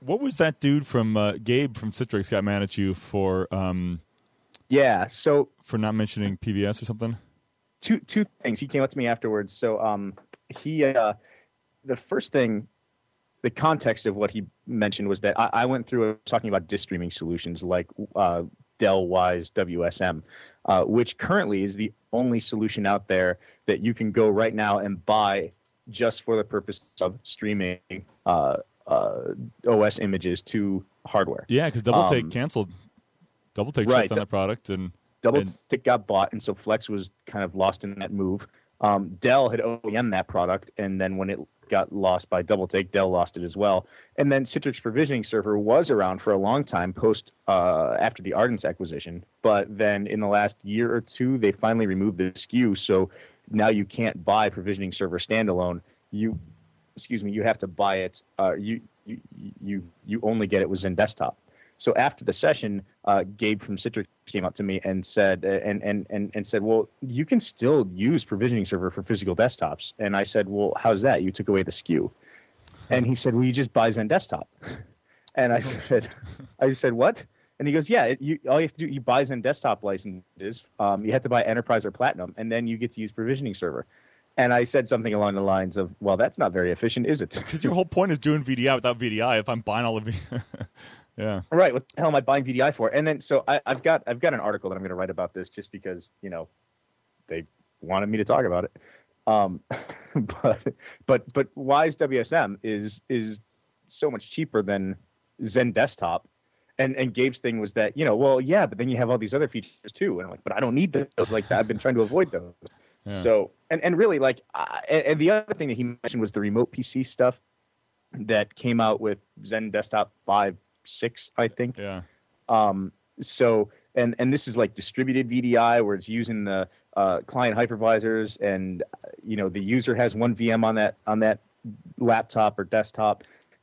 what was that dude from uh, Gabe from Citrix got mad at you for? Um, yeah, so for not mentioning P V S or something. Two two things. He came up to me afterwards. So um, he uh, the first thing, the context of what he mentioned was that I, I went through talking about disk streaming solutions like uh, Dell Wise W S M, uh, which currently is the only solution out there that you can go right now and buy just for the purpose of streaming uh, uh, O S images to hardware. Yeah, because DoubleTake um, canceled. DoubleTake right, shut down that product, and DoubleTake and, got bought, and so Flex was kind of lost in that move. Um, Dell had O E M'd that product, and then when it got lost by DoubleTake, Dell lost it as well. And then Citrix Provisioning Server was around for a long time post uh, after the Ardence acquisition, but then in the last year or two, they finally removed the S K U, so now you can't buy Provisioning Server standalone. You, excuse me, you have to buy it. Uh, you you you you only get it with XenDesktop. So after the session, uh, Gabe from Citrix came up to me and said, and, and, and, and said, well, you can still use Provisioning Server for physical desktops. And I said, well, how's that? You took away the S K U. And he said, well, you just buy XenDesktop. And I said, I said, what? And he goes, yeah, it, you, all you have to do, you buy XenDesktop licenses. Um, you have to buy Enterprise or Platinum, and then you get to use Provisioning Server. And I said something along the lines of, well, that's not very efficient, is it? Because your whole point is doing V D I without V D I. If I'm buying all of it. Yeah. Right. What the hell am I buying V D I for? And then so I, I've got I've got an article that I'm going to write about this just because, you know, they wanted me to talk about it. Um, but but but Wise W S M is is so much cheaper than XenDesktop. And and Gabe's thing was that, you know, well, yeah, but then you have all these other features too. And I'm like, but I don't need those like that. I've been trying to avoid those. Yeah. So and, and really like uh, and, and the other thing that he mentioned was the remote P C stuff that came out with XenDesktop five. Six, I think. Yeah. Um, so, and and this is like distributed V D I where it's using the uh, client hypervisors, and you know the user has one V M on that on that laptop or desktop,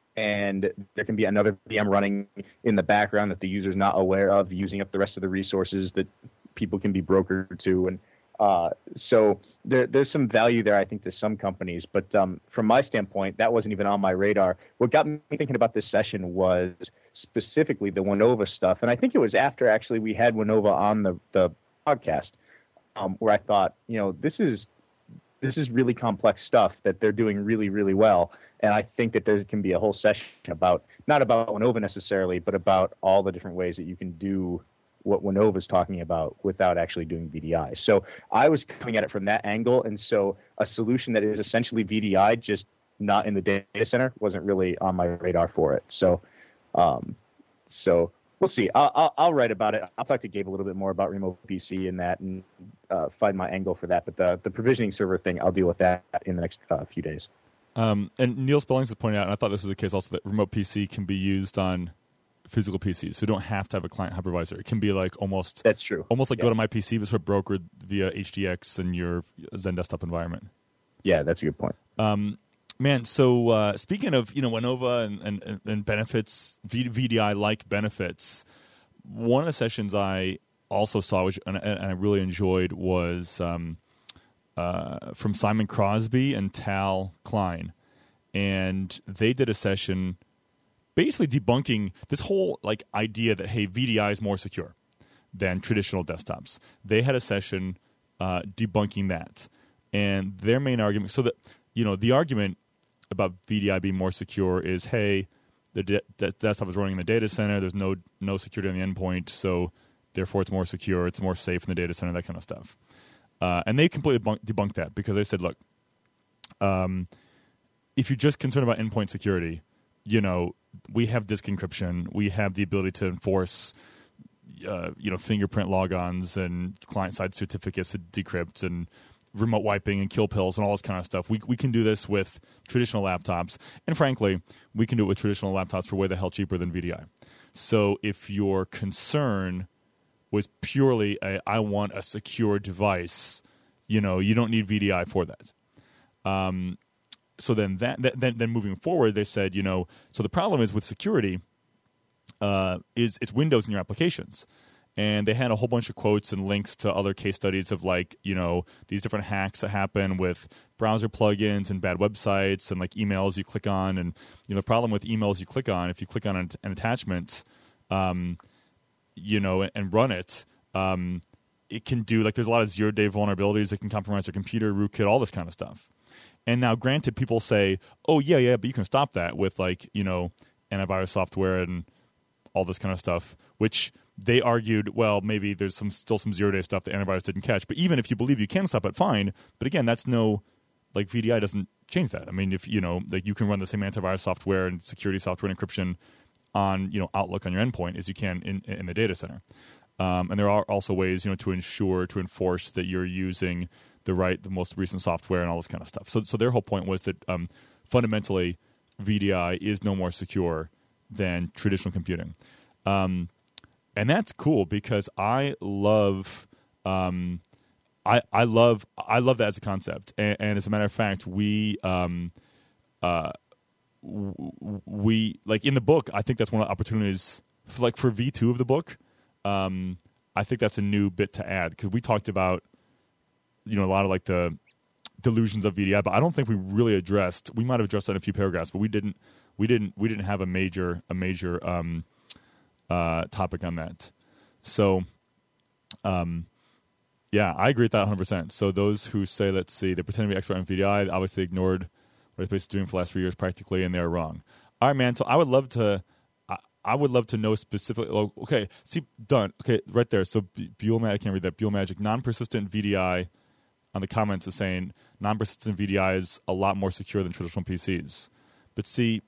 and there can be another V M running in the background that the user's not aware of, using up the rest of the resources that people can be brokered to, and uh, so there, there's some value there, I think, to some companies. But um, from my standpoint, that wasn't even on my radar. What got me thinking about this session was specifically the Winova stuff. And I think it was after, actually, we had Winova on the, the podcast um, where I thought, you know, this is this is really complex stuff that they're doing really, really well. And I think that there can be a whole session about, not about Winova necessarily, but about all the different ways that you can do what Winova is talking about without actually doing V D I. So I was coming at it from that angle, and so a solution that is essentially V D I, just not in the data center, wasn't really on my radar for it. So, um, so we'll see. I'll, I'll, I'll write about it. I'll talk to Gabe a little bit more about remote P C and that, and uh, find my angle for that. But the the provisioning server thing, I'll deal with that in the next uh, few days. Um, and Neil Spellings has pointed out, and I thought this was the case also, that remote P C can be used on physical P Cs, so you don't have to have a client hypervisor. It can be like almost that's true, almost like yeah. go to my P C, but sort of brokered via H D X in your XenDesktop environment. Yeah, that's a good point. Um, man, so uh, speaking of you know Winova and, and, and benefits, v- VDI like benefits, one of the sessions I also saw, which and, and I really enjoyed, was um, uh, from Simon Crosby and Tal Klein, and they did a session basically debunking this whole like idea that, hey, V D I is more secure than traditional desktops. They had a session uh, debunking that, and their main argument. So that you know, the argument about V D I being more secure is, hey, the de- de- desktop is running in the data center. There's no no security on the endpoint, so therefore it's more secure. It's more safe in the data center. That kind of stuff. Uh, and they completely bunk- debunked that because they said, look, um, if you're just concerned about endpoint security, you know, we have disk encryption. We have the ability to enforce, uh, you know, fingerprint logons and client-side certificates to decrypt and remote wiping and kill pills and all this kind of stuff. We we can do this with traditional laptops, and frankly, we can do it with traditional laptops for way the hell cheaper than V D I. So if your concern was purely a, I want a secure device, you know, you don't need V D I for that. Um. So then, that, that then then moving forward, they said, you know, so the problem is with security, uh, is it's Windows in your applications, and they had a whole bunch of quotes and links to other case studies of like, you know, these different hacks that happen with browser plugins and bad websites and like emails you click on. And, you know, the problem with emails you click on, if you click on an, an attachment, um, you know, and, and run it, um, it can do, like, there's a lot of zero-day vulnerabilities that can compromise your computer, rootkit, all this kind of stuff. And now, granted, people say, oh, yeah, yeah, but you can stop that with, like, you know, antivirus software and all this kind of stuff, which they argued, well, maybe there's some still some zero-day stuff that antivirus didn't catch. But even if you believe you can stop it, fine. But again, that's no, like, V D I doesn't change that. I mean, if, you know, like, you can run the same antivirus software and security software and encryption on, you know, Outlook on your endpoint as you can in, in the data center. Um, and there are also ways, you know, to ensure, to enforce that you're using the right, the most recent software and all this kind of stuff. So, so their whole point was that um, fundamentally, V D I is no more secure than traditional computing, um, and that's cool because I love, um, I I love I love that as a concept. And, and as a matter of fact, we. Um, uh, we like in the book. I think that's one of the opportunities, for, like for V two of the book. Um, I think that's a new bit to add because we talked about, you know, a lot of like the delusions of V D I, but I don't think we really addressed. We might have addressed that in a few paragraphs, but we didn't. We didn't. We didn't have a major a major um, uh, topic on that. So, um, yeah, I agree with that one hundred percent. So those who say, let's see, they pretend to be expert on V D I, obviously ignored what it's been doing for the last few years practically, and they're wrong. All right, man. So I would love to. I would love to know specifically. Oh, okay, see, done. Okay, right there. So Buell Magic, I can't read that. Buell Magic, non-persistent V D I on the comments is saying non-persistent V D I is a lot more secure than traditional P Cs. But see,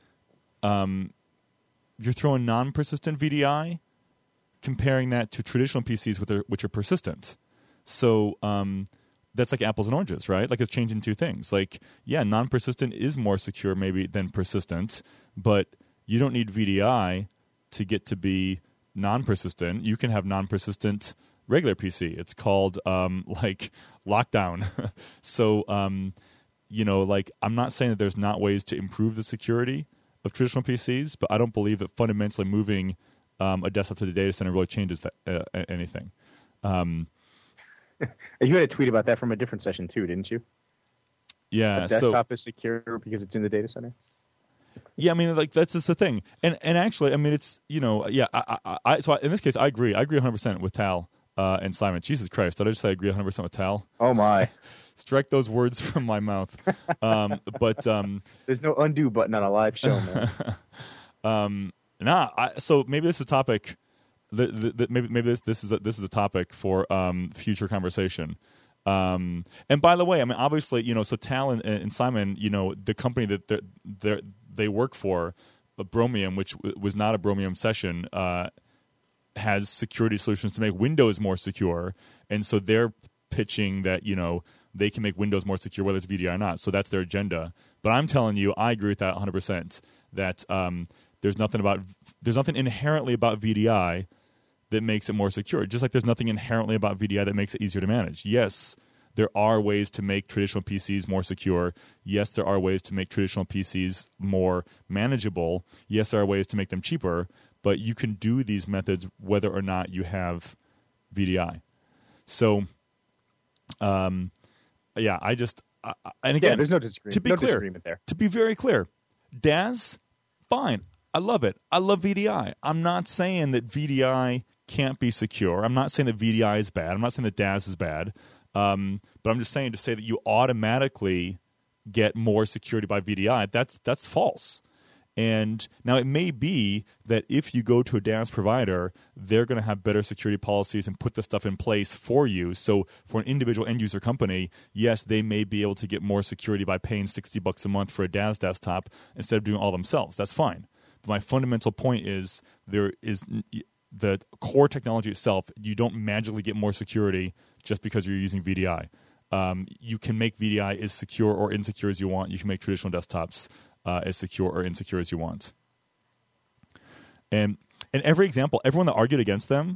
um, you're throwing non-persistent V D I, comparing that to traditional P Cs which are, which are persistent. So um, that's like apples and oranges, right? Like it's changing two things. Like, yeah, non-persistent is more secure maybe than persistent, but you don't need V D I to get to be non-persistent. You can have non-persistent regular P C. It's called um, like lockdown. so, um, you know, like I'm not saying that there's not ways to improve the security of traditional P Cs, but I don't believe that fundamentally moving um, a desktop to the data center really changes that, uh, anything. Um, you had a tweet about that from a different session too, didn't you? Yeah. A desktop so, is secure because it's in the data center. Yeah, I mean, like that's just the thing, and and actually, I mean, it's you know, yeah, I, I, I so I, in this case, I agree, I agree one hundred percent with Tal uh, and Simon. Jesus Christ, did I just say I agree one hundred percent with Tal? Oh my! Strike those words from my mouth. Um, but um, there's no undo button on a live show, man. um, nah, I, so maybe this is a topic. That, that, that maybe maybe this this is a, this is a topic for um, future conversation. Um, and by the way, I mean obviously, you know, so Tal and, and Simon, you know, the company that they're, they're, they work for, Bromium, which w- was not a Bromium session, uh, has security solutions to make Windows more secure, and so they're pitching that, you know, they can make Windows more secure whether it's V D I or not. So that's their agenda. But I'm telling you, I agree with that one hundred percent. That um, there's nothing about there's nothing inherently about V D I that makes it more secure. Just like there's nothing inherently about V D I that makes it easier to manage. Yes, there are ways to make traditional P Cs more secure. Yes, there are ways to make traditional P Cs more manageable. Yes, there are ways to make them cheaper. But you can do these methods whether or not you have V D I. So, um, yeah, I just uh, and again, yeah, there's no disagreement. To be no clear, disagreement there. To be very clear, D A S, fine. I love it. I love V D I. I'm not saying that V D I can't be secure. I'm not saying that V D I is bad. I'm not saying that D A S is bad. Um, but I'm just saying to say that you automatically get more security by V D I, that's that's false. And now it may be that if you go to a D A S provider, they're going to have better security policies and put the stuff in place for you. So for an individual end user company, yes, they may be able to get more security by paying sixty bucks a month for a D A S desktop instead of doing it all themselves. That's fine. But my fundamental point is there is the core technology itself. You don't magically get more security just because you're using V D I. Um, you can make V D I as secure or insecure as you want. You can make traditional desktops uh, as secure or insecure as you want. And in every example, everyone that argued against them,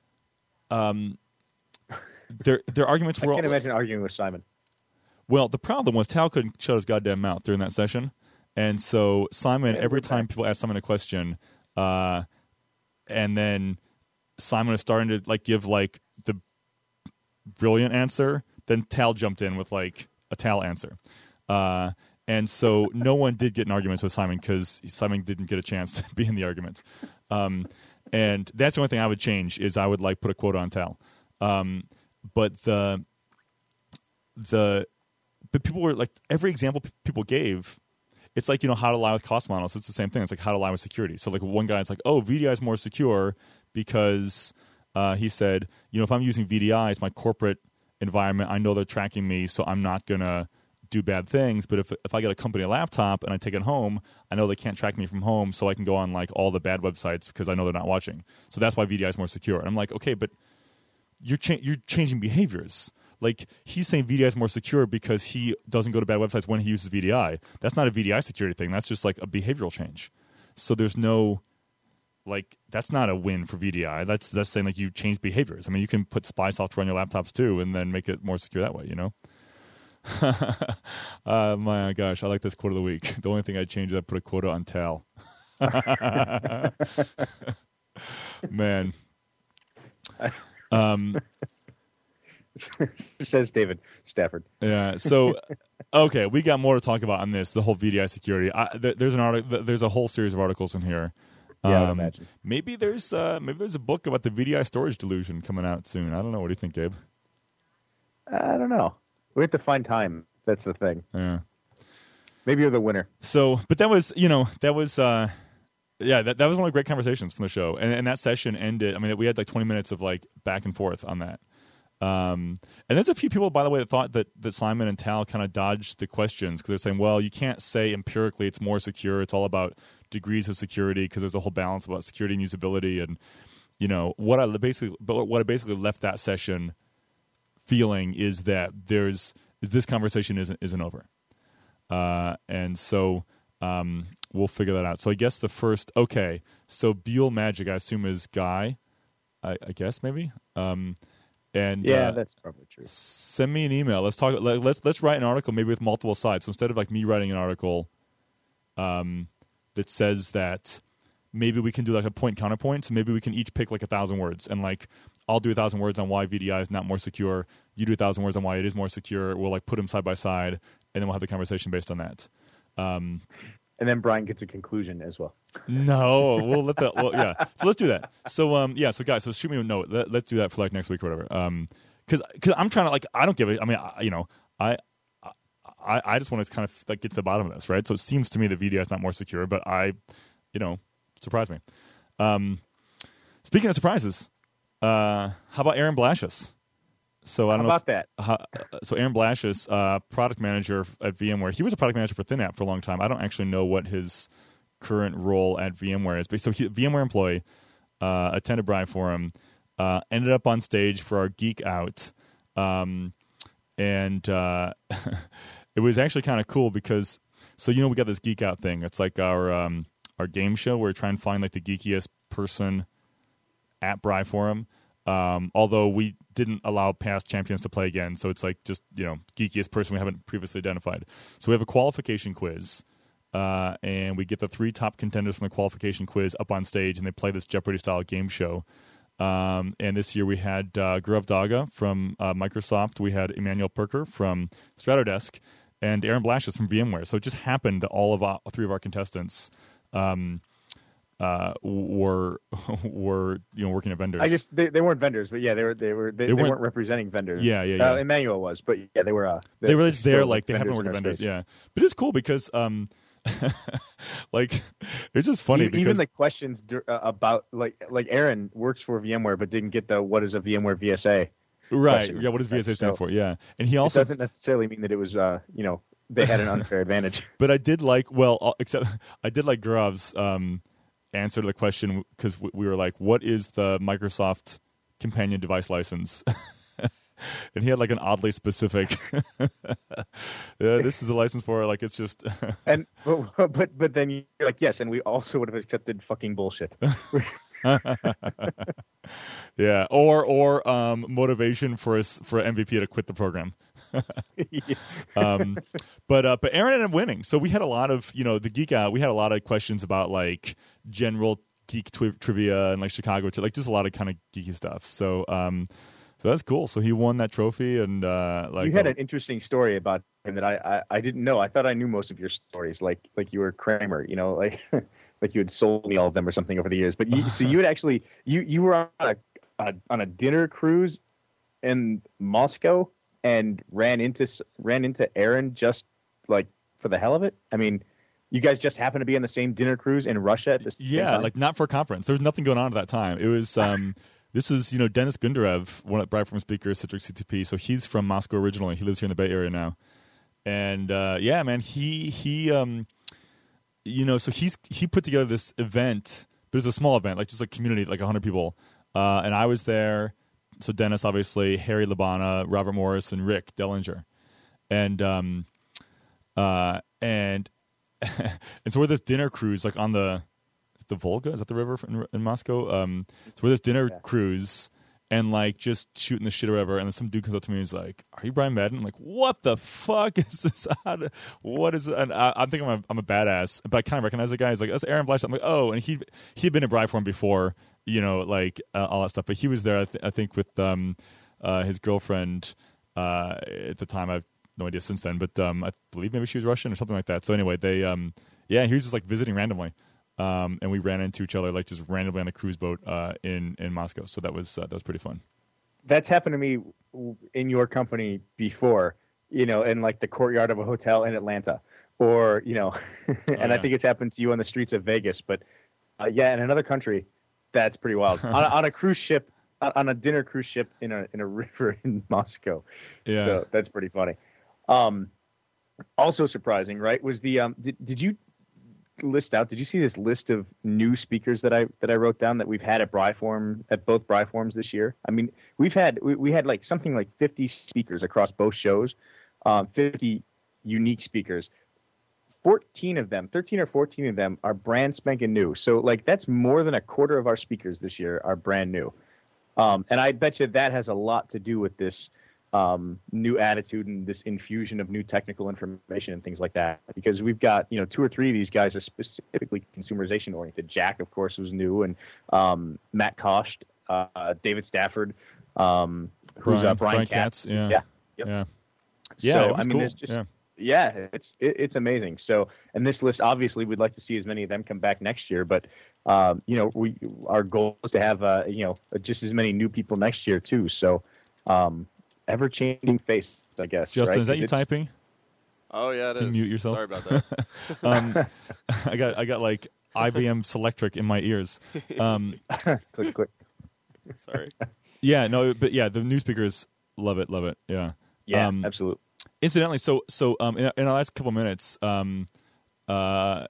um, their their arguments were. I can't all, imagine arguing with Simon. Well, the problem was Tal couldn't shut his goddamn mouth during that session. And so Simon, yeah, every time people ask Simon a question, uh, and then Simon was starting to like give like the brilliant answer, then Tal jumped in with like a Tal answer. Uh, and so no one did get in arguments with Simon because Simon didn't get a chance to be in the argument. Um, and that's the only thing I would change is I would like put a quote on Tal. Um, but the the but people were like every example p- people gave, it's like, you know, how to lie with cost models. It's the same thing. It's like how to lie with security. So like one guy's like, oh, V D I is more secure because uh, he said, you know, if I'm using V D I as my corporate environment, I know they're tracking me, so I'm not gonna do bad things. But if if I get a company laptop and I take it home, I know they can't track me from home, so I can go on like all the bad websites because I know they're not watching. So that's why V D I is more secure. And I'm like, okay, but you're cha- you're changing behaviors. Like he's saying V D I is more secure because he doesn't go to bad websites when he uses V D I. That's not a V D I security thing. That's just like a behavioral change. So there's no like that's not a win for V D I. That's that's saying like you change behaviors. I mean, you can put spy software on your laptops too, and then make it more secure that way. You know. uh, my gosh, I like this quote of the week. The only thing I'd change is I put a quota on Tal. Man. Um. Says David Stafford. Yeah. So, okay, we got more to talk about on this. The whole V D I security. I, th- there's an article. There's a whole series of articles in here. Yeah, um, I imagine. Maybe there's uh, maybe there's a book about the V D I storage delusion coming out soon. I don't know. What do you think, Gabe? I don't know. We have to find time. That's the thing. Yeah. Maybe you're the winner. So, but that was, you know, that was, uh, yeah, that that was one of the great conversations from the show, and and that session ended. I mean, we had like twenty minutes of like back and forth on that. Um, and there's a few people, by the way, that thought that, that Simon and Tal kind of dodged the questions because they're saying, well, you can't say empirically it's more secure. It's all about degrees of security because there's a whole balance about security and usability. And, you know, what I basically, but what I basically left that session feeling is that there's, this conversation isn't, isn't over. Uh, and so, um, we'll figure that out. So I guess the first, okay. So Buell Magic, I assume is Guy, I, I guess maybe, um, And yeah, uh, that's probably true. Send me an email. Let's talk. Let, let's let's write an article maybe with multiple sides. So instead of like me writing an article, um, that says that maybe we can do like a point counterpoint. So maybe we can each pick like a thousand words, and like I'll do a thousand words on why V D I is not more secure. You do a thousand words on why it is more secure. We'll like put them side by side, and then we'll have the conversation based on that. Um, and then Brian gets a conclusion as well. No, we'll let that. Well, yeah. So let's do that. So, um, yeah. So, guys, so shoot me a note. Let, let's do that for like next week or whatever. Um, because because I'm trying to like I don't give it. I mean, I, you know, I, I I just want to kind of like get to the bottom of this, right? So it seems to me that V D I is not more secure, but I, you know, surprise me. Um, speaking of surprises, uh, how about Aaron Blasius? So I don't how know about if, that. How, so Aaron Blasius, uh, product manager at VMware. He was a product manager for ThinApp for a long time. I don't actually know what his current role at VMware is. But so he, VMware employee, uh, attended Brian Forum, uh, ended up on stage for our Geek Out, um, and uh, it was actually kind of cool because so you know we got this Geek Out thing. It's like our um, our game show where we try and find like the geekiest person at Brian Forum. Um, although we didn't allow past champions to play again, so it's like just, you know, geekiest person we haven't previously identified. So we have a qualification quiz, uh, and we get the three top contenders from the qualification quiz up on stage, and they play this Jeopardy-style game show. Um, and this year we had uh, Gaurav Daga from uh, Microsoft, we had Emmanuel Perker from Stratodesk, and Aaron Blasius from VMware. So it just happened that all of our, three of our contestants um, Uh, were were you know working at vendors. I just they, they weren't vendors, but yeah, they were they were they, They they, weren't- weren't representing vendors. Yeah, yeah, yeah. Uh, Emmanuel was, but yeah, they were. Uh, they were just there, still like they haven't vendors worked in at our vendors. space. Yeah, but it's cool because um, like it's just funny even, because even the questions dur- uh, about like like Aaron works for VMware, but didn't get the what is a VMware V S A. right, question. yeah. What does V S A stand So- for? Yeah, and he It also. doesn't necessarily mean that it was uh you know they had an unfair advantage. But I did like well, uh, except I did like Gaurav's um answer to the question because we were like, "What is the Microsoft companion device license?" And he had like an oddly specific. Yeah, this is a license for like it's just. And but but but then you're like yes, and we also would have accepted fucking bullshit. Yeah, or or um, motivation for us for M V P to quit the program. Yeah. um, but uh, but Aaron ended up winning, so we had a lot of you know the Geek Out. We had a lot of questions about like general geek twi- trivia and like Chicago, like just a lot of kind of geeky stuff. So, um, so that's cool. So he won that trophy, and uh, like you had uh, an interesting story about him that I, I, I didn't know. I thought I knew most of your stories, like like you were Kramer, you know, like like you had sold me all of them or something over the years. But you, so you had actually you you were on a, a on a dinner cruise in Moscow and ran into ran into Aaron just like for the hell of it. I mean, you guys just happened to be on the same dinner cruise in Russia at the same yeah, time? like not for a conference. There was nothing going on at that time. It was um, this was you know Dennis Gundarev, one of Brightform speakers, Citrix C T P. So he's from Moscow originally. He lives here in the Bay Area now, and uh, yeah, man, he he um, you know, so he's he put together this event. There's a small event, like just a community, like a hundred people, uh, and I was there. So Dennis, obviously, Harry Labana, Robert Morris, and Rick Dellinger, and um, uh, and and so we're this dinner cruise, like on the the Volga, is that the river in, in Moscow? Um, so we're this dinner yeah. cruise, and like just shooting the shit or whatever. And then some dude comes up to me and he's like, "Are you Brian Madden?" I'm like, "What the fuck is this? How do, what is it?" And I, I'm thinking I'm a, I'm a badass, but I kind of recognize the guy. He's like, "That's Aaron Blash." I'm like, "Oh," and he he had been in Brightform before. You know, like uh, all that stuff. But he was there, I, th- I think, with um, uh, his girlfriend uh, at the time. I have no idea since then, but um, I believe maybe she was Russian or something like that. So anyway, they, um, yeah, he was just like visiting randomly, um, and we ran into each other like just randomly on a cruise boat uh, in in Moscow. So that was uh, that was pretty fun. That's happened to me in your company before, you know, in like the courtyard of a hotel in Atlanta, or you know, and oh, yeah. I think it's happened to you on the streets of Vegas. But uh, yeah, in another country. That's pretty wild. on, a, on a cruise ship, on a dinner cruise ship in a in a river in Moscow. Yeah. So that's pretty funny. Um, also surprising, right? Was the um, did did you list out? Did you see this list of new speakers that I that I wrote down that we've had at Brightform at both Brightforms this year? I mean, we've had we, we had like something like fifty speakers across both shows, um, fifty unique speakers. fourteen of them, thirteen or fourteen of them are brand spanking new. So, like, that's more than a quarter of our speakers this year are brand new. Um, and I bet you that has a lot to do with this um, new attitude and this infusion of new technical information and things like that. Because we've got, you know, two or three of these guys are specifically consumerization oriented. Jack, of course, was new, and um, Matt Kost, uh, David Stafford, um, who's Brian, uh, Brian, Brian Katz. Katz. Yeah. Yeah. Yep. Yeah. Yeah. So, It was I mean, cool. there's just. Yeah. Yeah, it's it, it's amazing. So, and this list, obviously, we'd like to see as many of them come back next year. But, um, you know, we our goal is to have, uh, you know, just as many new people next year too. So, um, ever changing face, I guess. Justin, right? is that 'Cause you it's- typing? Oh yeah, it Can you is. mute yourself? Sorry about that. um, I got I got like I B M Selectric in my ears. Um, click, click. Sorry. yeah, no, but yeah, the new speakers love it, love it. Yeah. Yeah, Um, absolutely. Incidentally, so so um, in, in our last couple minutes, um, uh,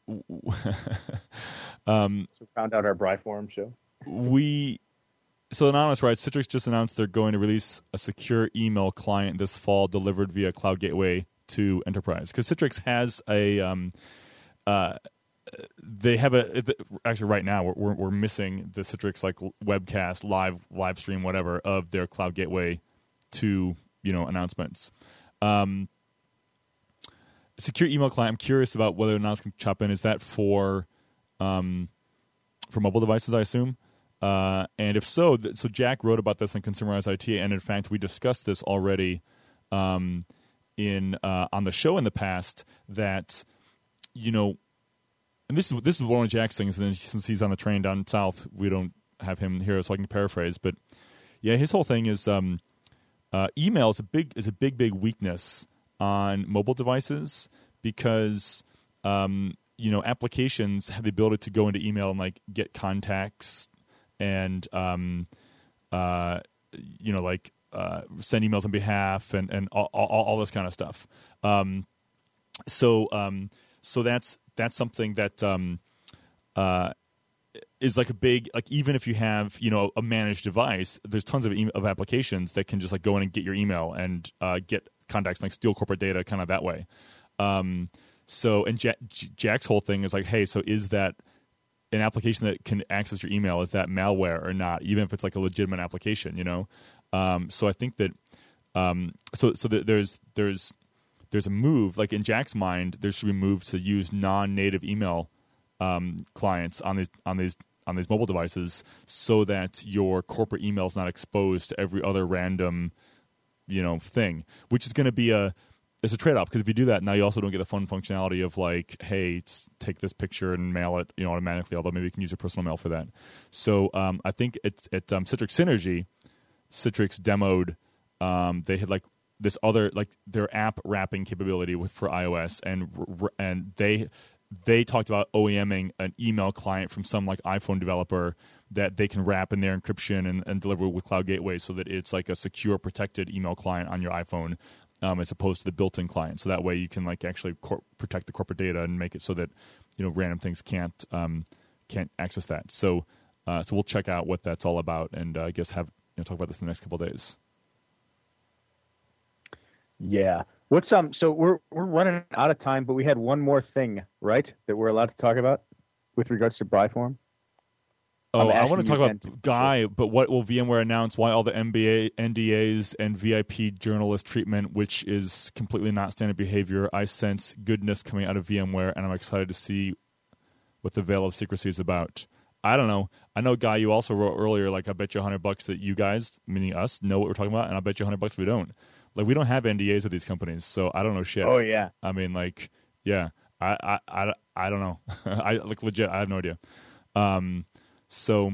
um, So found out our Brightform show. we so Anonymous writes, Citrix just announced they're going to release a secure email client this fall, delivered via Cloud Gateway to enterprise. Because Citrix has a, um, uh, they have a actually right now we're we're, we're missing the Citrix like webcast, live live stream, whatever of their Cloud Gateway to you know announcements. Um, secure email client. I'm curious about whether or not it's going to chop in. Is that for um, for mobile devices? I assume. Uh, and if so, th- so Jack wrote about this in Consumerized I T, and in fact, we discussed this already um, in uh, on the show in the past. That you know, and this is this is one of Jack's things. And since he's on the train down south, we don't have him here, so I can paraphrase. But yeah, his whole thing is. Um, Uh, email is a big is a big big weakness on mobile devices because um, you know applications have the ability to go into email and like get contacts and um, uh, you know like uh, send emails on behalf and and all, all, all this kind of stuff. Um, so um, so that's that's something that um, uh, is like a big like even if you have you know a managed device, there's tons of e- of applications that can just like go in and get your email and uh, get contacts, like steal corporate data, kind of that way. Um, so and Jack, Jack's whole thing is like, hey, so is that an application that can access your email? Is that malware or not? Even if it's like a legitimate application, you know. Um, so I think that um, so so that there's there's there's a move like in Jack's mind there should be a move to use non-native email um, clients on these on these on these mobile devices, so that your corporate email is not exposed to every other random, you know, thing. Which is going to be a it's a trade off, because if you do that, now you also don't get the fun functionality of like, hey, take this picture and mail it, you know, automatically. Although maybe you can use your personal mail for that. So um, I think it's at um, Citrix Synergy, Citrix demoed. Um, they had like this other like their app wrapping capability with for iOS, and and they they talked about OEMing an email client from some like iPhone developer that they can wrap in their encryption and, and deliver with Cloud Gateway, so that it's like a secure, protected email client on your iPhone, um, as opposed to the built-in client. So that way you can like actually cor- protect the corporate data and make it so that, you know, random things can't um, can't access that. So uh, so we'll check out what that's all about, and uh, I guess have you know, talk about this in the next couple of days. Yeah. What's um? So we're we're running out of time, but we had one more thing, right, that we're allowed to talk about with regards to Briform. Oh, I want to talk about to, Guy, but what will VMware announce? Why all the M B A, N D As and V I P journalist treatment, which is completely not standard behavior? I sense goodness coming out of VMware, and I'm excited to see what the veil of secrecy is about. I don't know. I know, Guy, you also wrote earlier, like, I bet you a hundred bucks that you guys, meaning us, know what we're talking about, and I bet you a hundred bucks we don't. Like, we don't have N D As with these companies, so I don't know shit. Oh yeah. I mean, like, yeah, I, I, I, I don't know. I like legit. I have no idea. Um, so,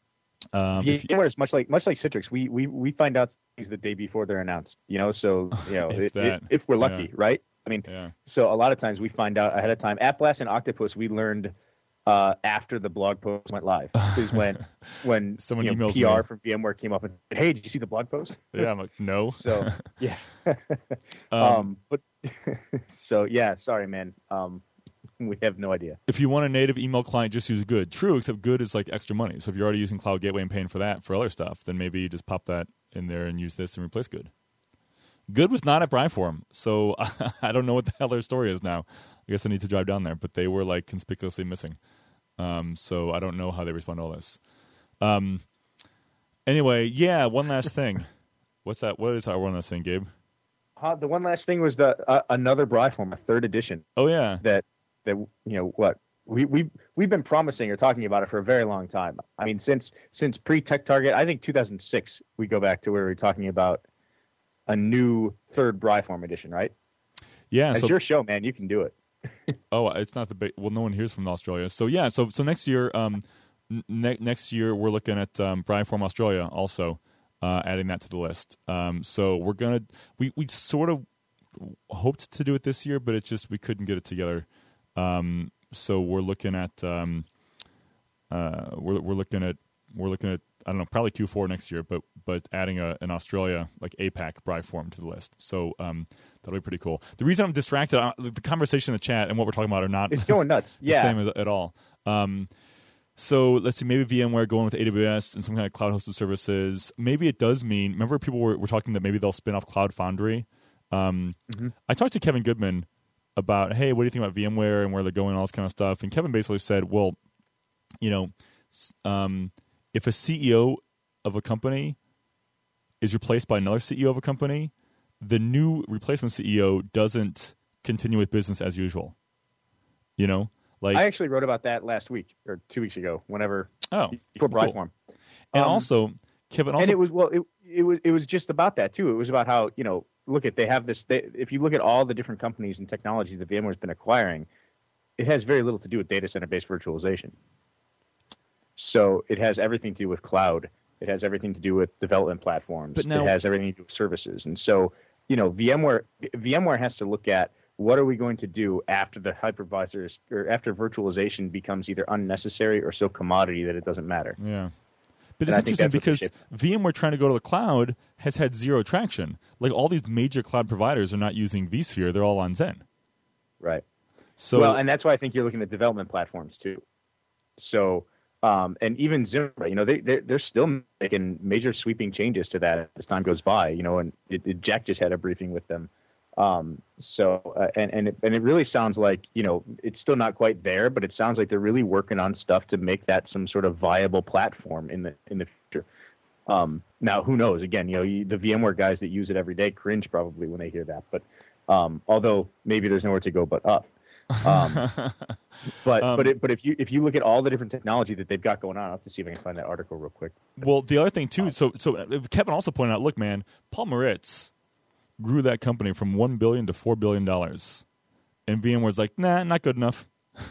um, VMware is much like much like Citrix. We we we find out things the day before they're announced. You know, so you know, if, it, that, it, if we're lucky, yeah. right? I mean, yeah. So a lot of times we find out ahead of time. AppBlast and Octopus, we learned uh, after the blog post went live, is when when someone you know, emails P R me. from VMware came up and said, "Hey, did you see the blog post?" Yeah, I'm like, no. So yeah, um, um, but so yeah, sorry, man. Um, we have no idea. If you want a native email client, just use Good. True, except Good is like extra money. So if you're already using Cloud Gateway and paying for that for other stuff, then maybe you just pop that in there and use this and replace Good. Good was not at Briform, so I don't know what the hell their story is now. I guess I need to drive down there, but they were like conspicuously missing. Um, so I don't know how they respond to all this. Um, anyway, yeah, one last thing. What's that? What is our one last thing, Gabe? Uh, the one last thing was the uh, another Briform, a third edition. Oh yeah, that that you know what we we we've been promising or talking about it for a very long time. I mean, since since pre Tech Target, I think two thousand six. We go back to where we were talking about a new third Briform edition, right? Yeah, it's so, your show, man. You can do it. Oh, it's not the big. Well, no one hears from Australia, so yeah. So so next year, um, ne- next year we're looking at um, Briform Australia also, uh, adding that to the list. Um, so we're gonna we we sort of hoped to do it this year, but it just we couldn't get it together. Um, so we're looking at um, uh, we're we're looking at we're looking at I don't know, probably Q four next year, but but adding a, an Australia like APAC Briform to the list. So um, that'll be pretty cool. The reason I'm distracted, uh, the conversation in the chat and what we're talking about are not it's going nuts. the Yeah, same as, at all. Um, so let's see, maybe VMware going with A W S and some kind of cloud hosted services. Maybe it does mean. Remember, people were, were talking that maybe they'll spin off Cloud Foundry. Um, mm-hmm. I talked to Kevin Goodman about, hey, what do you think about VMware and where they're going, all this kind of stuff. And Kevin basically said, well, you know, um, if a C E O of a company is replaced by another C E O of a company, the new replacement C E O doesn't continue with business as usual. You know, like I actually wrote about that last week or two weeks ago. Whenever oh, before Briform, cool. and um, also Kevin also and it was well, it it was it was just about that too. It was about how you know. Look at they have this. They, if you look at all the different companies and technologies that VMware's been acquiring, it has very little to do with data center based virtualization. So it has everything to do with cloud. It has everything to do with development platforms. But now, it has everything to do with services. And so you know, VMware VMware has to look at what are we going to do after the hypervisors or after virtualization becomes either unnecessary or so commodity that it doesn't matter. Yeah. But and it's interesting because VMware trying to go to the cloud has had zero traction. Like all these major cloud providers are not using vSphere; they're all on Xen. Right. So well, and that's why I think you're looking at development platforms too. So, um, and even Zimbra, you know, they they're, they're still making major sweeping changes to that as time goes by. You know, and it, it, Jack just had a briefing with them. Um, so, uh, and and it, and it really sounds like, you know, it's still not quite there, but it sounds like they're really working on stuff to make that some sort of viable platform in the in the future. Um, now, who knows? Again, you know, you, the VMware guys that use it every day cringe probably when they hear that. But um, although maybe there's nowhere to go but up. Um, but Um, but it, but if you if you look at all the different technology that they've got going on, I'll have to see if I can find that article real quick. Well, the other thing too. So so Kevin also pointed out. Look, man, Paul Maritz grew that company from one billion to four billion dollars, and VMware's like, nah, not good enough.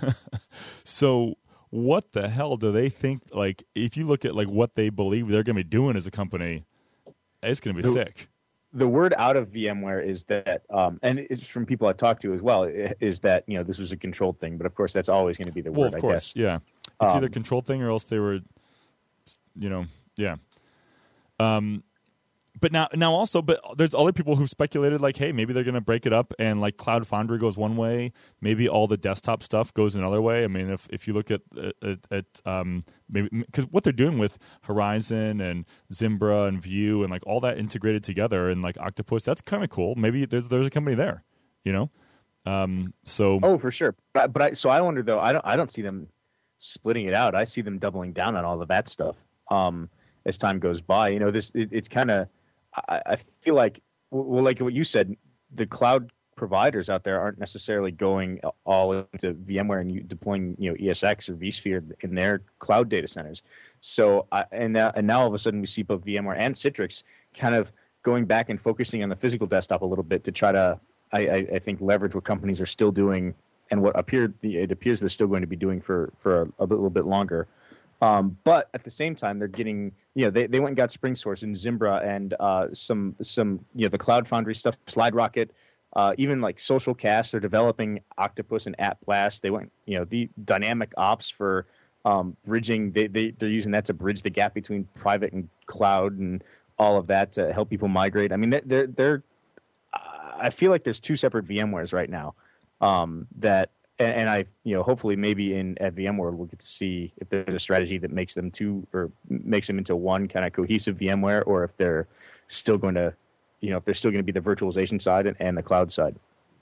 So what the hell do they think? Like, if you look at like what they believe they're going to be doing as a company, it's going to be The- sick. The word out of VMware is that, um, and it's from people I talked to as well, i- is that you know this was a controlled thing. But of course, that's always going to be the Well, word. of course, I guess. yeah. It's Um, either a controlled thing or else they were, you know, yeah. Um, but now, now also, but there's other people who've speculated like, hey, maybe they're going to break it up and like Cloud Foundry goes one way, maybe all the desktop stuff goes another way. I mean, if if you look at at, at um, maybe because what they're doing with Horizon and Zimbra and Vue and like all that integrated together and like Octopus, that's kind of cool. Maybe there's there's a company there, you know. Um, so Oh, for sure. But, but I, so I wonder though. I don't. I don't see them splitting it out. I see them doubling down on all of that stuff um, as time goes by. You know, this it, it's kind of. I, I feel like, well, like what you said, the cloud providers out there aren't necessarily going all into VMware and you, deploying, you know, E S X or vSphere in their cloud data centers. So, I, and now, and now all of a sudden we see both VMware and Citrix kind of going back and focusing on the physical desktop a little bit to try to, I, I, I think, leverage what companies are still doing and what appeared it appears they're still going to be doing for for a, a little bit longer. Um, but at the same time, they're getting, you know, they, they went and got SpringSource and Zimbra and uh, some, some, you know, the Cloud Foundry stuff, SlideRocket, uh, even like SocialCast. They're developing Octopus and AppBlast. They went, you know, the Dynamic Ops for um, bridging. They, they, they're using that to bridge the gap between private and cloud and all of that to help people migrate. I mean, they're, they're, I feel like there's two separate VMwares right now um, that, And, and I, you know, hopefully maybe in at VMworld we'll get to see if there's a strategy that makes them two or makes them into one kind of cohesive VMware, or if they're still going to, you know, if they're still going to be the virtualization side and, and the cloud side.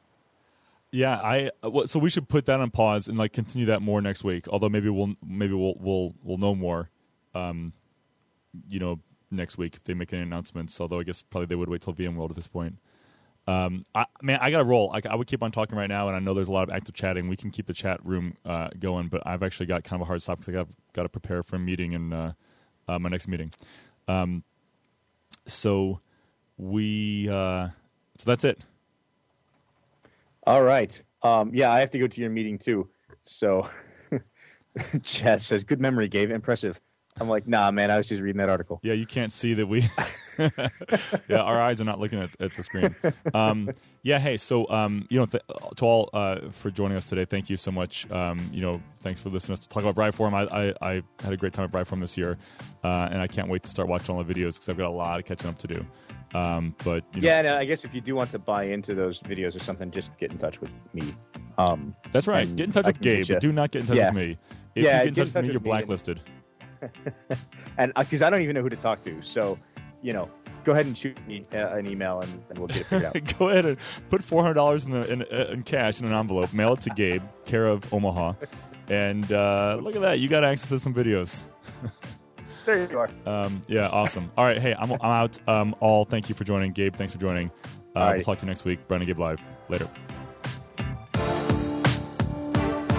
yeah, I well, so we should put that on pause and like continue that more next week. Although maybe we'll maybe we'll we'll we'll know more, um, you know, next week if they make any announcements. Although I guess probably they would wait till VMworld at this point. Um, I, man, I got to roll. I, I would keep on talking right now, and I know there's a lot of active chatting. We can keep the chat room uh, going, but I've actually got kind of a hard stop because I've got to prepare for a meeting and uh, uh, my next meeting. Um, so we, uh, so that's it. All right. Um, yeah, I have to go to your meeting too. So Chaz says, "Good memory, Gabe. Impressive." I'm like, nah, man, I was just reading that article. Yeah, you can't see that we. Yeah, our eyes are not looking at, at the screen. Um, yeah, hey, so um, you know, th- to all uh, for joining us today, thank you so much. Um, you know, thanks for listening to us talk about Briforum. I, I I had a great time at Briforum this year, uh, and I can't wait to start watching all the videos because I've got a lot of catching up to do. Um, but you know, Yeah, and I guess if you do want to buy into those videos or something, just get in touch with me. Um, that's right. and Get in touch I with can get Gabe, you- but do not get in touch Yeah. with me. If Yeah, you get in touch with me, you're me and- blacklisted. and because I don't even know who to talk to, so you know, go ahead and shoot me uh, an email, and, and we'll get it figured out. Go ahead and put four hundred dollars in the in, uh, in cash in an envelope. Mail it to Gabe, care of Omaha, and uh, look at that. You got access to some videos. There you are. Um, yeah, awesome. All right, hey, I'm I'm out. Um, all thank you for joining. Gabe, thanks for joining. Uh, All right. We'll talk to you next week. Brian and Gabe live later.